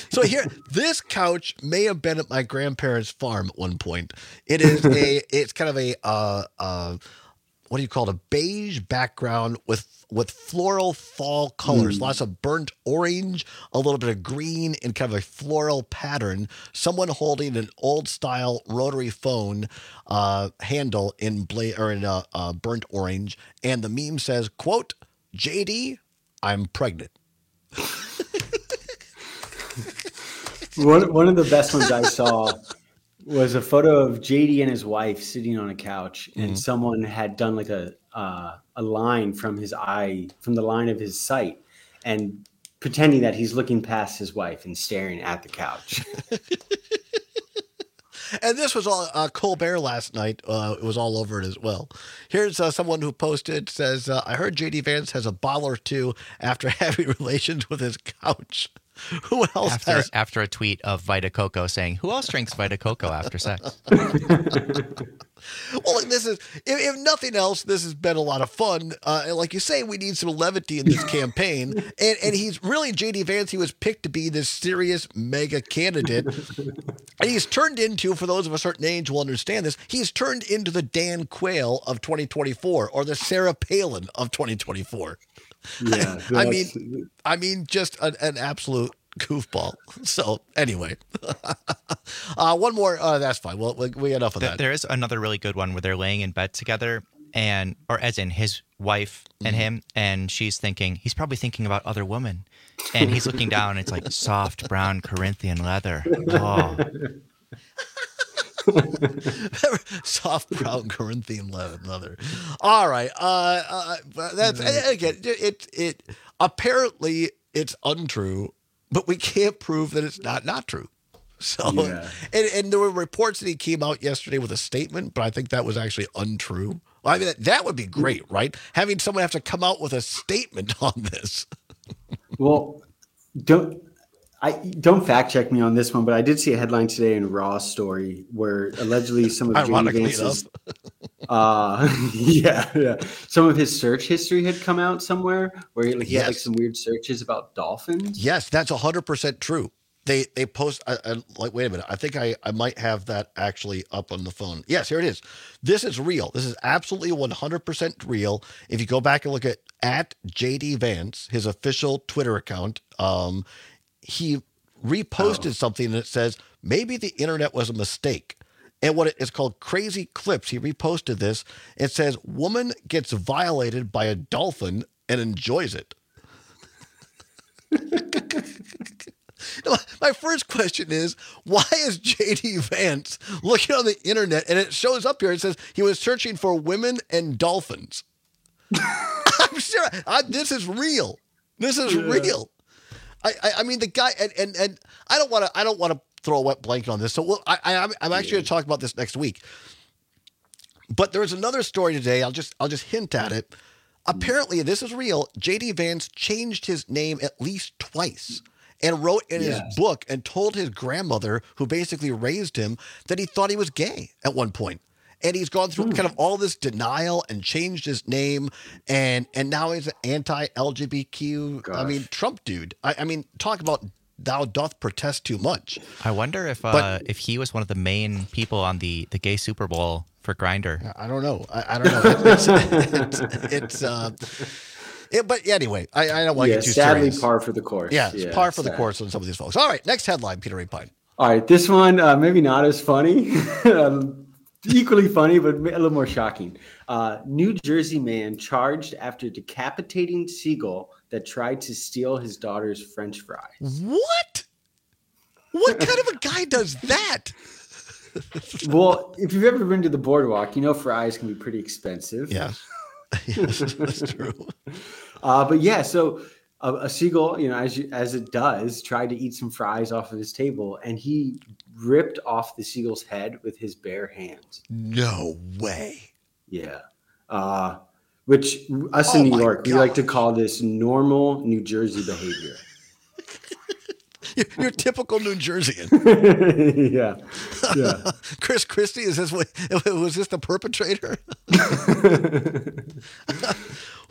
So here, this couch may have been at my grandparents' farm at one point. It is a, it's kind of a, uh, uh, what do you call it? A beige background with with floral fall colors, mm. lots of burnt orange, a little bit of green, and kind of a floral pattern. Someone holding an old style rotary phone uh, handle in bla- or in uh, uh, burnt orange, and the meme says, "Quote, J D, I'm pregnant." One one of the best ones I saw was a photo of J D and his wife sitting on a couch, and mm-hmm. someone had done like a uh, a line from his eye, from the line of his sight, and pretending that he's looking past his wife and staring at the couch. And this was all uh, Colbert last night. Uh, it was all over it as well. Here's uh, someone who posted, says, uh, I heard J D Vance has a bottle or two after having relations with his couch. Who else after, has... After a tweet of Vita Coco saying, who else drinks Vita Coco after sex? Well, this is, if, if nothing else, this has been a lot of fun. Uh, and like you say, we need some levity in this campaign. And, and he's really, J D Vance, he was picked to be this serious mega candidate. And he's turned into, for those of a certain age will understand this, he's turned into the Dan Quayle of twenty twenty-four or the Sarah Palin of twenty twenty-four. Yeah, I mean, I mean, just an, an absolute goofball. So anyway, uh, one more. Uh, that's fine. Well, we, we enough of there, that. There is another really good one where they're laying in bed together, and or as in his wife and mm-hmm. him, and she's thinking he's probably thinking about other women, and he's looking down. And it's like soft brown Corinthian leather. Oh. Soft brown Corinthian leather. All right. Uh, uh, that's again. It it apparently it's untrue, but we can't prove that it's not not true. So, yeah. and, and there were reports that he came out yesterday with a statement, but I think that was actually untrue. Well, I mean, that, that would be great, right? Having someone have to come out with a statement on this. Well, don't. I don't fact check me on this one, but I did see a headline today in Raw's story where allegedly some of J D Vance's, uh, yeah, yeah, some of his search history had come out somewhere where he, like, he yes. had like some weird searches about dolphins. Yes, that's a hundred percent true. They they post I, I, like wait a minute. I think I, I might have that actually up on the phone. Yes, here it is. This is real. This is absolutely one hundred percent real. If you go back and look at at J D Vance, his official Twitter account, um. he reposted oh. something that says, maybe the internet was a mistake. And what it is called Crazy Clips. He reposted this. It says, woman gets violated by a dolphin and enjoys it. My first question is, why is J D Vance looking on the internet and it shows up here? It says he was searching for women and dolphins. I'm sure I, this is real. This is yeah. real. I, I, I mean, the guy, and, and, and I don't want to, I don't want to throw a wet blanket on this. So we'll, I, I, I'm actually going to talk about this next week. But there is another story today. I'll just, I'll just hint at it. Apparently, this is real. J D Vance changed his name at least twice and wrote in yes. his book and told his grandmother, who basically raised him, that he thought he was gay at one point. And he's gone through mm. kind of all this denial and changed his name. And and now he's an anti-L G B T Q, Gosh. I mean, Trump dude. I, I mean, talk about thou doth protest too much. I wonder if uh, but, if he was one of the main people on the, the gay Super Bowl for Grindr. I don't know. I, I don't know. It's, it's, it's, it's uh, it, but anyway, I, I don't want yeah, to get too sadly serious. par for the course. Yeah, it's yeah, par for sad. the course on some of these folks. All right, next headline, Peter Rapine. All right, this one, uh, maybe not as funny. um, Equally funny, but a little more shocking. Uh, New Jersey man charged after decapitating seagull that tried to steal his daughter's French fries. What? What kind of a guy does that? Well, if you've ever been to the boardwalk, you know fries can be pretty expensive. Yes, yes, that's true. Uh, but yeah, so a, a seagull, you know, as you, as it does, tried to eat some fries off of his table, and he ripped off the seagull's head with his bare hands. No way. Yeah. Uh, which us oh in New York, God. we like to call this normal New Jersey behavior. You're, you're typical New Jerseyan. yeah. Yeah. Chris Christie, is this what, was this the perpetrator? Who?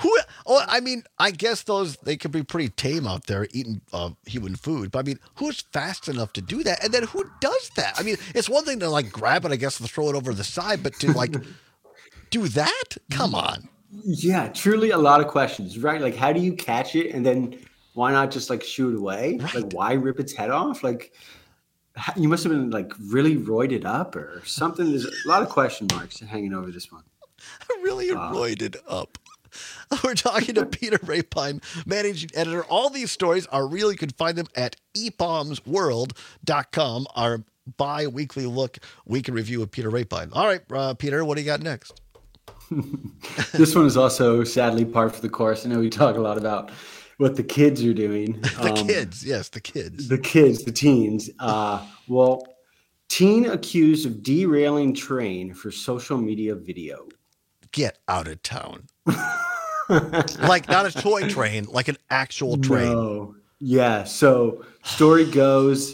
Oh, I mean, I guess those, they could be pretty tame out there eating uh, human food. But I mean, who's fast enough to do that? And then who does that? I mean, it's one thing to like grab it, I guess, and throw it over the side, but to like do that? Come on. Yeah, truly a lot of questions, right? Like, how do you catch it? And then why not just like shoot it away? Right. Like, why rip its head off? Like, you must have been like really roided up or something. There's a lot of question marks hanging over this one. Really uh, roided up. We're talking to Peter Rapine, managing editor. All these stories are real. You can find them at e bombs world dot com, our bi-weekly look, week in review with Peter Rapine. All right, uh, Peter, what do you got next? This one is also sadly par for the course. I know we talk a lot about what the kids are doing. the um, kids, yes, the kids. The kids, the teens. Uh, well, teen accused of derailing train for social media video. Get out of town. Like not a toy train, like an actual train. No. Yeah. So story goes,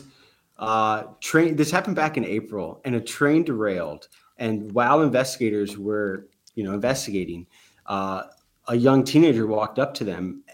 uh, train. This happened back in April, and a train derailed. And while investigators were, you know, investigating, uh, a young teenager walked up to them,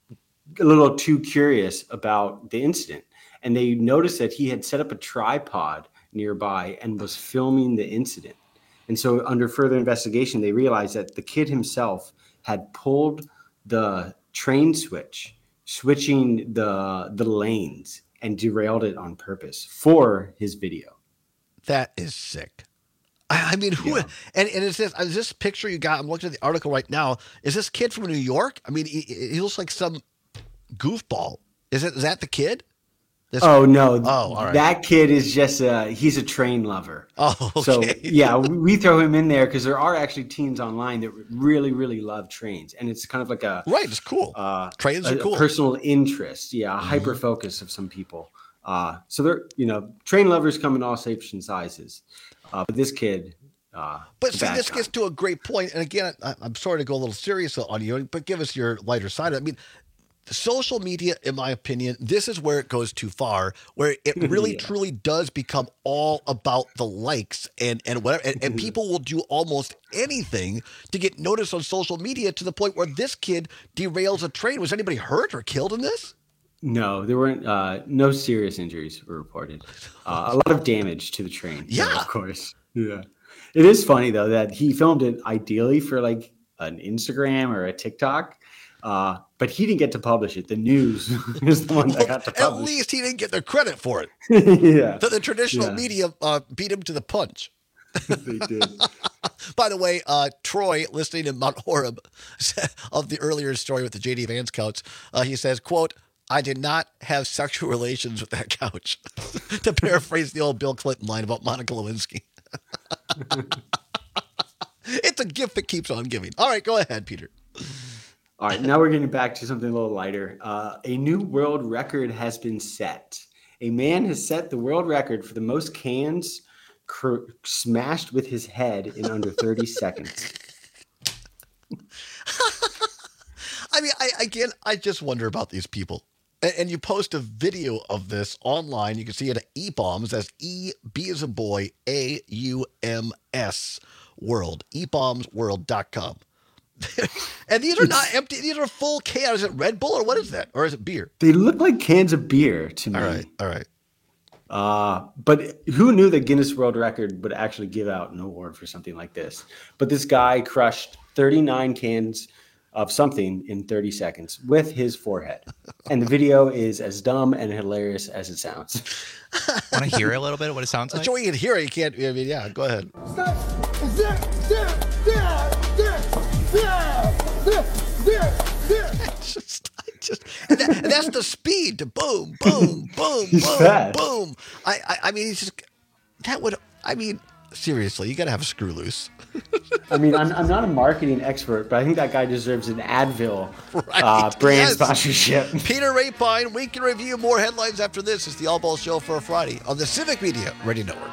a little too curious about the incident, and they noticed that he had set up a tripod nearby and was filming the incident. And so, under further investigation, they realized that the kid himself had pulled the train switch, switching the the lanes, and derailed it on purpose for his video. That is sick. I, I mean, who? Yeah. And and is this is this picture you got? I'm looking at the article right now. Is this kid from New York? I mean, he, he looks like some goofball. Is it? Is that the kid? This oh no! Oh, all right. That kid is just a, he's a train lover. Oh, okay. So yeah, we throw him in there because there are actually teens online that really, really love trains, and it's kind of like a right. It's cool. Uh, Trains a, are cool. A personal interest, yeah, a mm-hmm. hyper focus of some people. Uh, so they're you know train lovers come in all shapes and sizes, uh, but this kid. Uh, but see, this time. gets to a great point, and again, I, I'm sorry to go a little serious on you, but give us your lighter side. I mean. Social media, in my opinion, this is where it goes too far, where it really yeah. truly does become all about the likes and, and whatever. And, and people will do almost anything to get noticed on social media to the point where this kid derails a train. Was anybody hurt or killed in this? No, there weren't. Uh, no serious injuries were reported. Uh, a lot of damage to the train. Yeah, though, of course. Yeah. It is funny, though, that he filmed it ideally for like an Instagram or a TikTok. Uh, but he didn't get to publish it. The news is the one that got to publish. At least he didn't get the credit for it. yeah. The, the traditional yeah. media uh, beat him to the punch. They did. By the way, uh, Troy, listening in Mount Horeb, of the earlier story with the J D Vance couch, uh, he says, quote, I did not have sexual relations with that couch. To paraphrase the old Bill Clinton line about Monica Lewinsky. It's a gift that keeps on giving. All right, go ahead, Peter. All right, now we're getting back to something a little lighter. Uh, a new world record has been set. A man has set the world record for the most cans cr- smashed with his head in under thirty seconds. I mean, I again, I just wonder about these people. And, and you post a video of this online. You can see it at E Bombs. That's E, B as a boy, A U M S world. e bombs world dot com. And these are not empty. These are full cans. Is it Red Bull or what is that? Or is it beer? They look like cans of beer to me. All right. All right. Uh, but who knew that Guinness World Record would actually give out an award for something like this? But this guy crushed thirty-nine cans of something in thirty seconds with his forehead. And the video is as dumb and hilarious as it sounds. Want to hear a little bit of what it sounds like? Sure, you can hear it. You can't. I mean, yeah, go ahead. just, just, and, that, and that's the speed to boom, boom, boom, boom, fast. boom. I, I, I mean, he's just that would. I mean, seriously, you got to have a screw loose. I mean, I'm, I'm not a marketing expert, but I think that guy deserves an Advil right. uh, brand yes. sponsorship. Peter Rapine, we can review more headlines after this. It's the All Ball Show for a Friday on the Civic Media Radio Network.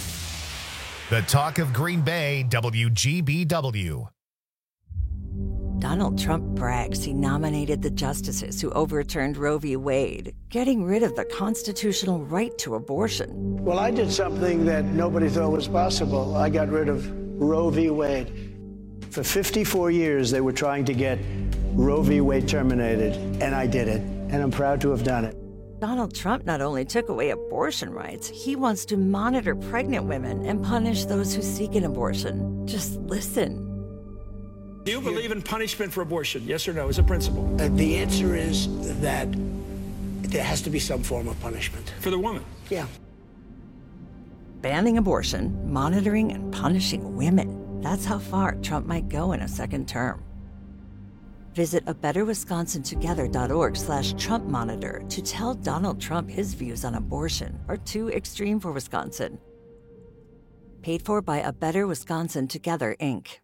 The talk of Green Bay, W G B W. Donald Trump brags he nominated the justices who overturned Roe v. Wade, getting rid of the constitutional right to abortion. Well, I did something that nobody thought was possible. I got rid of Roe v. Wade. For fifty-four years, they were trying to get Roe v. Wade terminated, and I did it, and I'm proud to have done it. Donald Trump not only took away abortion rights, he wants to monitor pregnant women and punish those who seek an abortion. Just listen. Do you believe in punishment for abortion? Yes or no, as a principle? Uh, the answer is that there has to be some form of punishment. For the woman? Yeah. Banning abortion, monitoring and punishing women. That's how far Trump might go in a second term. Visit a better wisconsin together dot org slash Trump monitor to tell Donald Trump his views on abortion are too extreme for Wisconsin. Paid for by A Better Wisconsin Together, Incorporated.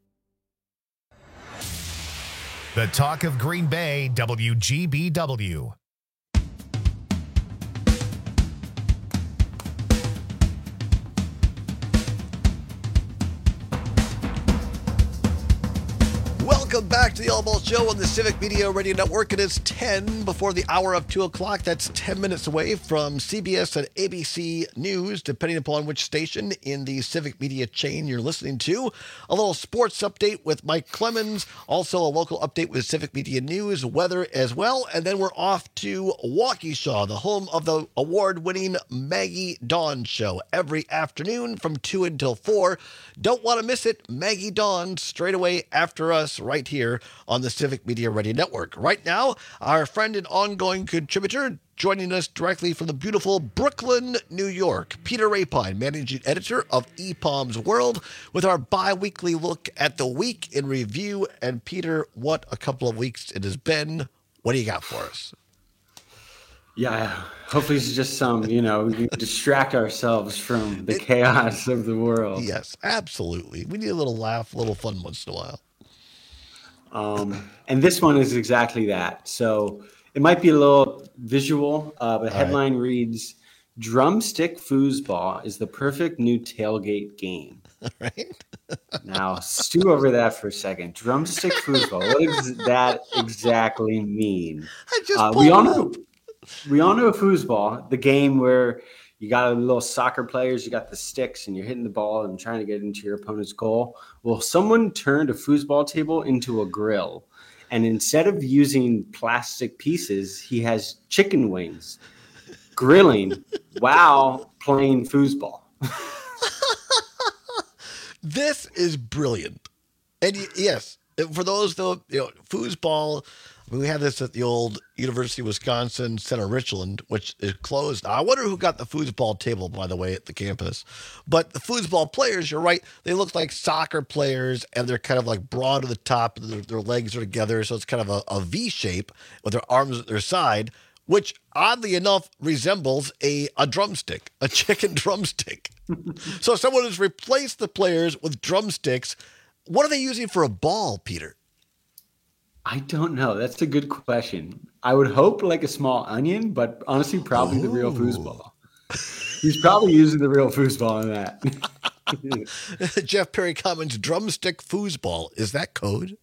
The Talk of Green Bay, W G B W. Welcome back to the All Ball Show on the Civic Media Radio Network. It is ten before the hour of two o'clock. That's ten minutes away from C B S and A B C News, depending upon which station in the Civic Media chain you're listening to. A little sports update with Mike Clemens. Also a local update with Civic Media News, weather as well. And then we're off to Waukesha, the home of the award-winning Maggie Dawn Show, every afternoon from two until four. Don't want to miss it. Maggie Dawn straight away after us right here on the Civic Media Radio Network. Right now, our friend and ongoing contributor joining us directly from the beautiful Brooklyn, New York, Peter Rapine, managing editor of E P O M's World, with our bi-weekly look at the week in review. And Peter, what a couple of weeks it has been. What do you got for us? Yeah, hopefully it's just some, you know, we can distract ourselves from the chaos of the world. Yes, absolutely. We need a little laugh, a little fun once in a while. Um, and this one is exactly that. So it might be a little visual, uh, but the headline right. reads, Drumstick Foosball is the perfect new tailgate game. Right. Now, stew over that for a second. Drumstick Foosball. What does that exactly mean? I just uh, we all know, we all know foosball, the game where you got a little soccer players, you got the sticks, and you're hitting the ball and trying to get into your opponent's goal. Well, someone turned a foosball table into a grill. And instead of using plastic pieces, he has chicken wings grilling while playing foosball. This is brilliant. And yes, for those, though, you know, foosball, we had this at the old University of Wisconsin Center Richland, which is closed. I wonder who got the foosball table, by the way, at the campus. But the foosball players, you're right, they look like soccer players, and they're kind of like broad at the top, and their, their legs are together, so it's kind of a, a V shape with their arms at their side, which oddly enough resembles a, a drumstick, a chicken drumstick. So someone has replaced the players with drumsticks. What are they using for a ball, Peter? I don't know. That's a good question. I would hope like a small onion, but honestly, probably Ooh. the real foosball. He's probably using the real foosball in that. Jeff Perry comments, drumstick foosball. Is that code?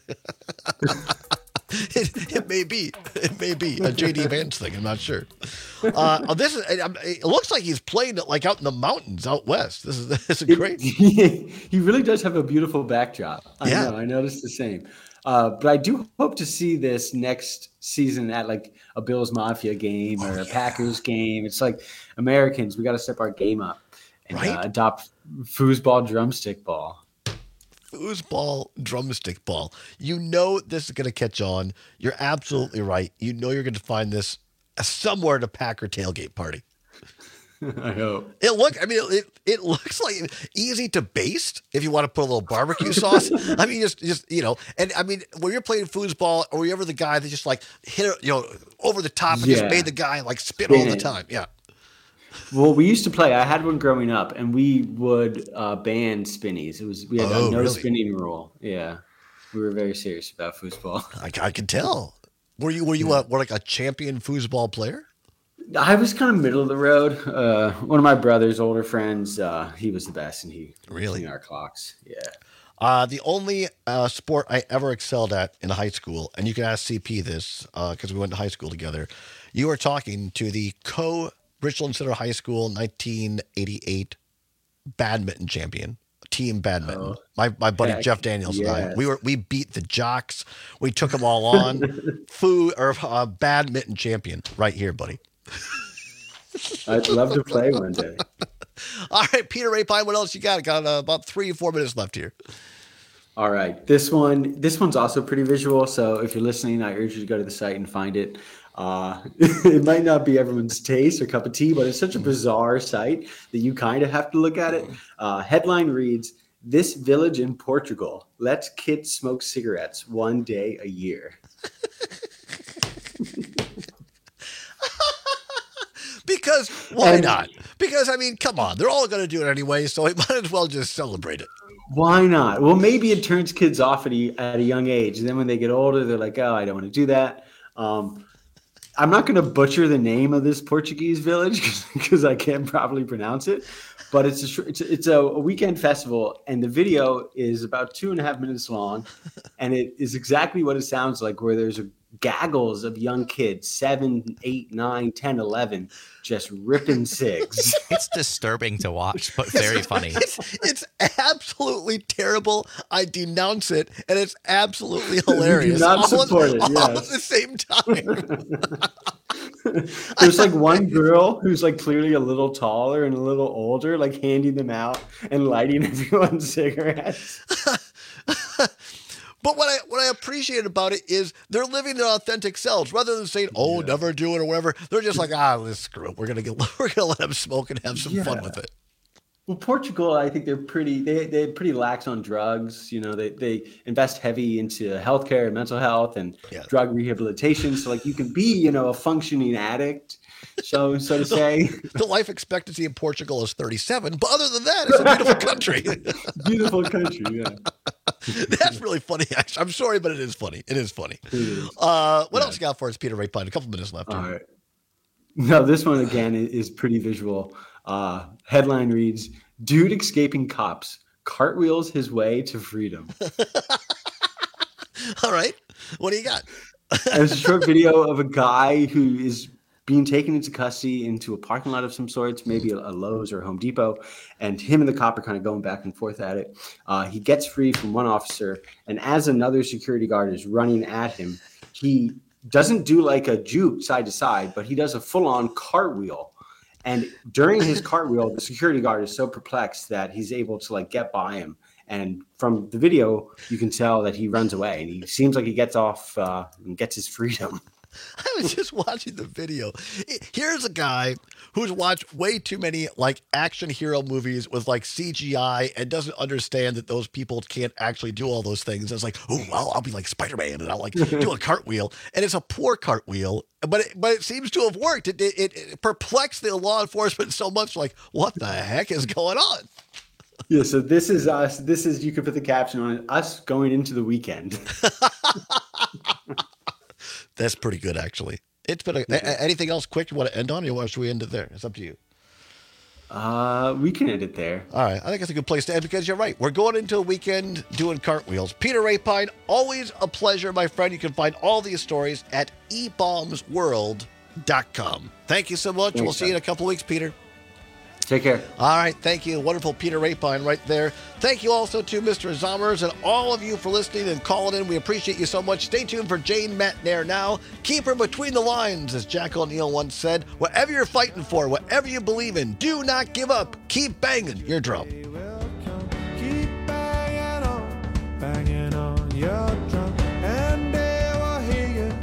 it, it may be. It may be a J D Vance thing. I'm not sure. Uh, oh, this is. It looks like he's playing it like out in the mountains out west. This is. This is great. It, he really does have a beautiful backdrop. I yeah. know. I noticed the same. Uh, but I do hope to see this next season at like a Bills Mafia game or oh, a yeah. Packers game. It's like Americans, we got to step our game up and right? uh, adopt foosball drumstick ball. Foosball drumstick ball. You know this is going to catch on. You're absolutely right. You know you're going to find this somewhere at a Packer tailgate party. I hope. It look. I mean, it it looks like easy to baste if you want to put a little barbecue sauce. I mean, just just you know, and I mean, when you're playing foosball, or you're ever the guy that just like hit it, you know, over the top and yeah. just made the guy like spit Spin all the time. Yeah. Well, we used to play. I had one growing up, and we would uh, ban spinnies. It was we had oh, a no really? spinning rule. Yeah, we were very serious about foosball. I, I can tell. Were you were you yeah. a, were like a champion foosball player? I was kind of middle of the road. Uh, one of my brother's older friends, uh, he was the best, and he really in our clocks. Yeah. Uh, the only uh, sport I ever excelled at in high school, and you can ask C P this because uh, we went to high school together. You were talking to the co-Richland Center High School nineteen eighty-eight badminton champion, team badminton. Oh, my my buddy heck, Jeff Daniels yes. and I. We were we beat the jocks. We took them all on. Food or uh, badminton champion right here, buddy. I'd love to play one day. All right, Peter Rapine, what else you got? Got uh, about three or four minutes left here. All right, this one, this one's also pretty visual. So if you're listening, I urge you to go to the site and find it. Uh, it might not be everyone's taste or cup of tea, but it's such a bizarre site that you kind of have to look at it. Uh, headline reads, "This village in Portugal lets kids smoke cigarettes one day a year." Because why and, not? Because, I mean, come on. They're all going to do it anyway, so we might as well just celebrate it. Why not? Well, maybe it turns kids off at a, at a young age. And then when they get older, they're like, oh, I don't want to do that. Um, I'm not going to butcher the name of this Portuguese village because I can't properly pronounce it. But it's a, it's a, it's a weekend festival, and the video is about two and a half minutes long. And it is exactly what it sounds like, where there's a gaggles of young kids, seven, eight, nine, ten, eleven, just ripping cigs. It's disturbing to watch, but very funny. It's, it's absolutely terrible. I denounce it, and it's absolutely hilarious. You do not all support at, it, all yes. at the same time. There's like one girl who's like clearly a little taller and a little older, like handing them out and lighting everyone's cigarettes. But what I what I appreciate about it is they're living their authentic selves rather than saying, "Oh, yeah. never do it" or whatever. They're just like, "Ah, let's screw it. We're gonna get we're gonna let them smoke and have some yeah. fun with it." Well, Portugal, I think they're pretty they they're pretty lax on drugs. You know, they they invest heavy into healthcare and mental health and yeah. drug rehabilitation. So like you can be, you know, a functioning addict. So, so to say, the life expectancy in Portugal is thirty-seven, but other than that, it's a beautiful country. Beautiful country, yeah. That's really funny. Actually, I'm sorry, but it is funny. It is funny. It is. Uh, what yeah. else you got for us, Peter Rapine? A couple minutes left. All right. No, this one again is pretty visual. Uh, headline reads, "Dude escaping cops cartwheels his way to freedom." All right. What do you got? It's a short video of a guy who is being taken into custody into a parking lot of some sorts, maybe a, a Lowe's or a Home Depot, and him and the cop are kind of going back and forth at it. Uh, he gets free from one officer, and as another security guard is running at him, he doesn't do like a juke side to side, but he does a full-on cartwheel. And during his cartwheel, the security guard is so perplexed that he's able to like get by him. And from the video, you can tell that he runs away, and he seems like he gets off uh, and gets his freedom. I was just watching the video. Here's a guy who's watched way too many like action hero movies with like C G I and doesn't understand that those people can't actually do all those things. It's like, oh, well, I'll be like Spider-Man and I'll like do a cartwheel. And it's a poor cartwheel, but it, but it seems to have worked. It, it, it perplexed the law enforcement so much. Like, what the heck is going on? Yeah, so this is us. This is, you could put the caption on it, us going into the weekend. That's pretty good, actually. It's been a, yeah. Anything else quick you want to end on, or should we end it there? It's up to you. Uh, we can end it there. All right. I think it's a good place to end because you're right. We're going into a weekend doing cartwheels. Peter Rapine, always a pleasure, my friend. You can find all these stories at e bombs world dot com. Thank you so much. Thanks, we'll see you in a couple of weeks, Peter. Take care. All right. Thank you. Wonderful Peter Rapine right there. Thank you also to Mister Zommers and all of you for listening and calling in. We appreciate you so much. Stay tuned for Jane McNair now. Keep her between the lines, as Jack O'Neill once said. Whatever you're fighting for, whatever you believe in, do not give up. Keep banging your drum. Keep banging on, banging on your drum, and they will hear you.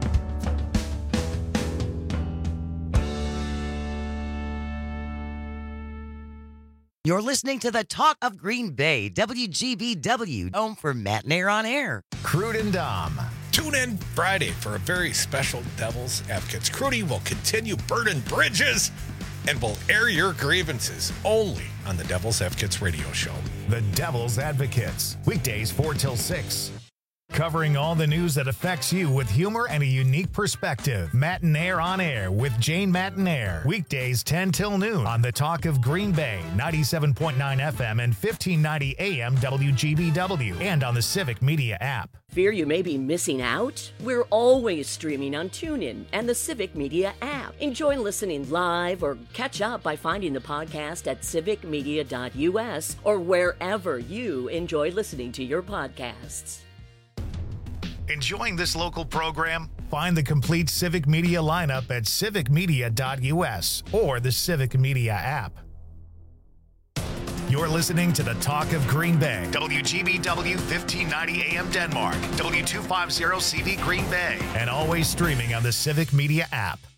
You're listening to the Talk of Green Bay, W G B W, home for Matt Nair on Air. Crude and Dom. Tune in Friday for a very special Devil's Advocates. Crudy will continue burning bridges and will air your grievances only on the Devil's Advocates radio show. The Devil's Advocates, weekdays four till six. Covering all the news that affects you with humor and a unique perspective. Matinaire on Air with Jane Matinaire. Weekdays ten till noon on the Talk of Green Bay, ninety-seven point nine F M and fifteen ninety A M W G B W, and on the Civic Media app. Fear you may be missing out? We're always streaming on TuneIn and the Civic Media app. Enjoy listening live or catch up by finding the podcast at civic media dot U S or wherever you enjoy listening to your podcasts. Enjoying this local program? Find the complete Civic Media lineup at civic media dot U S or the Civic Media app. You're listening to the Talk of Green Bay. W G B W fifteen ninety A M Denmark. W two fifty C V Green Bay. And always streaming on the Civic Media app.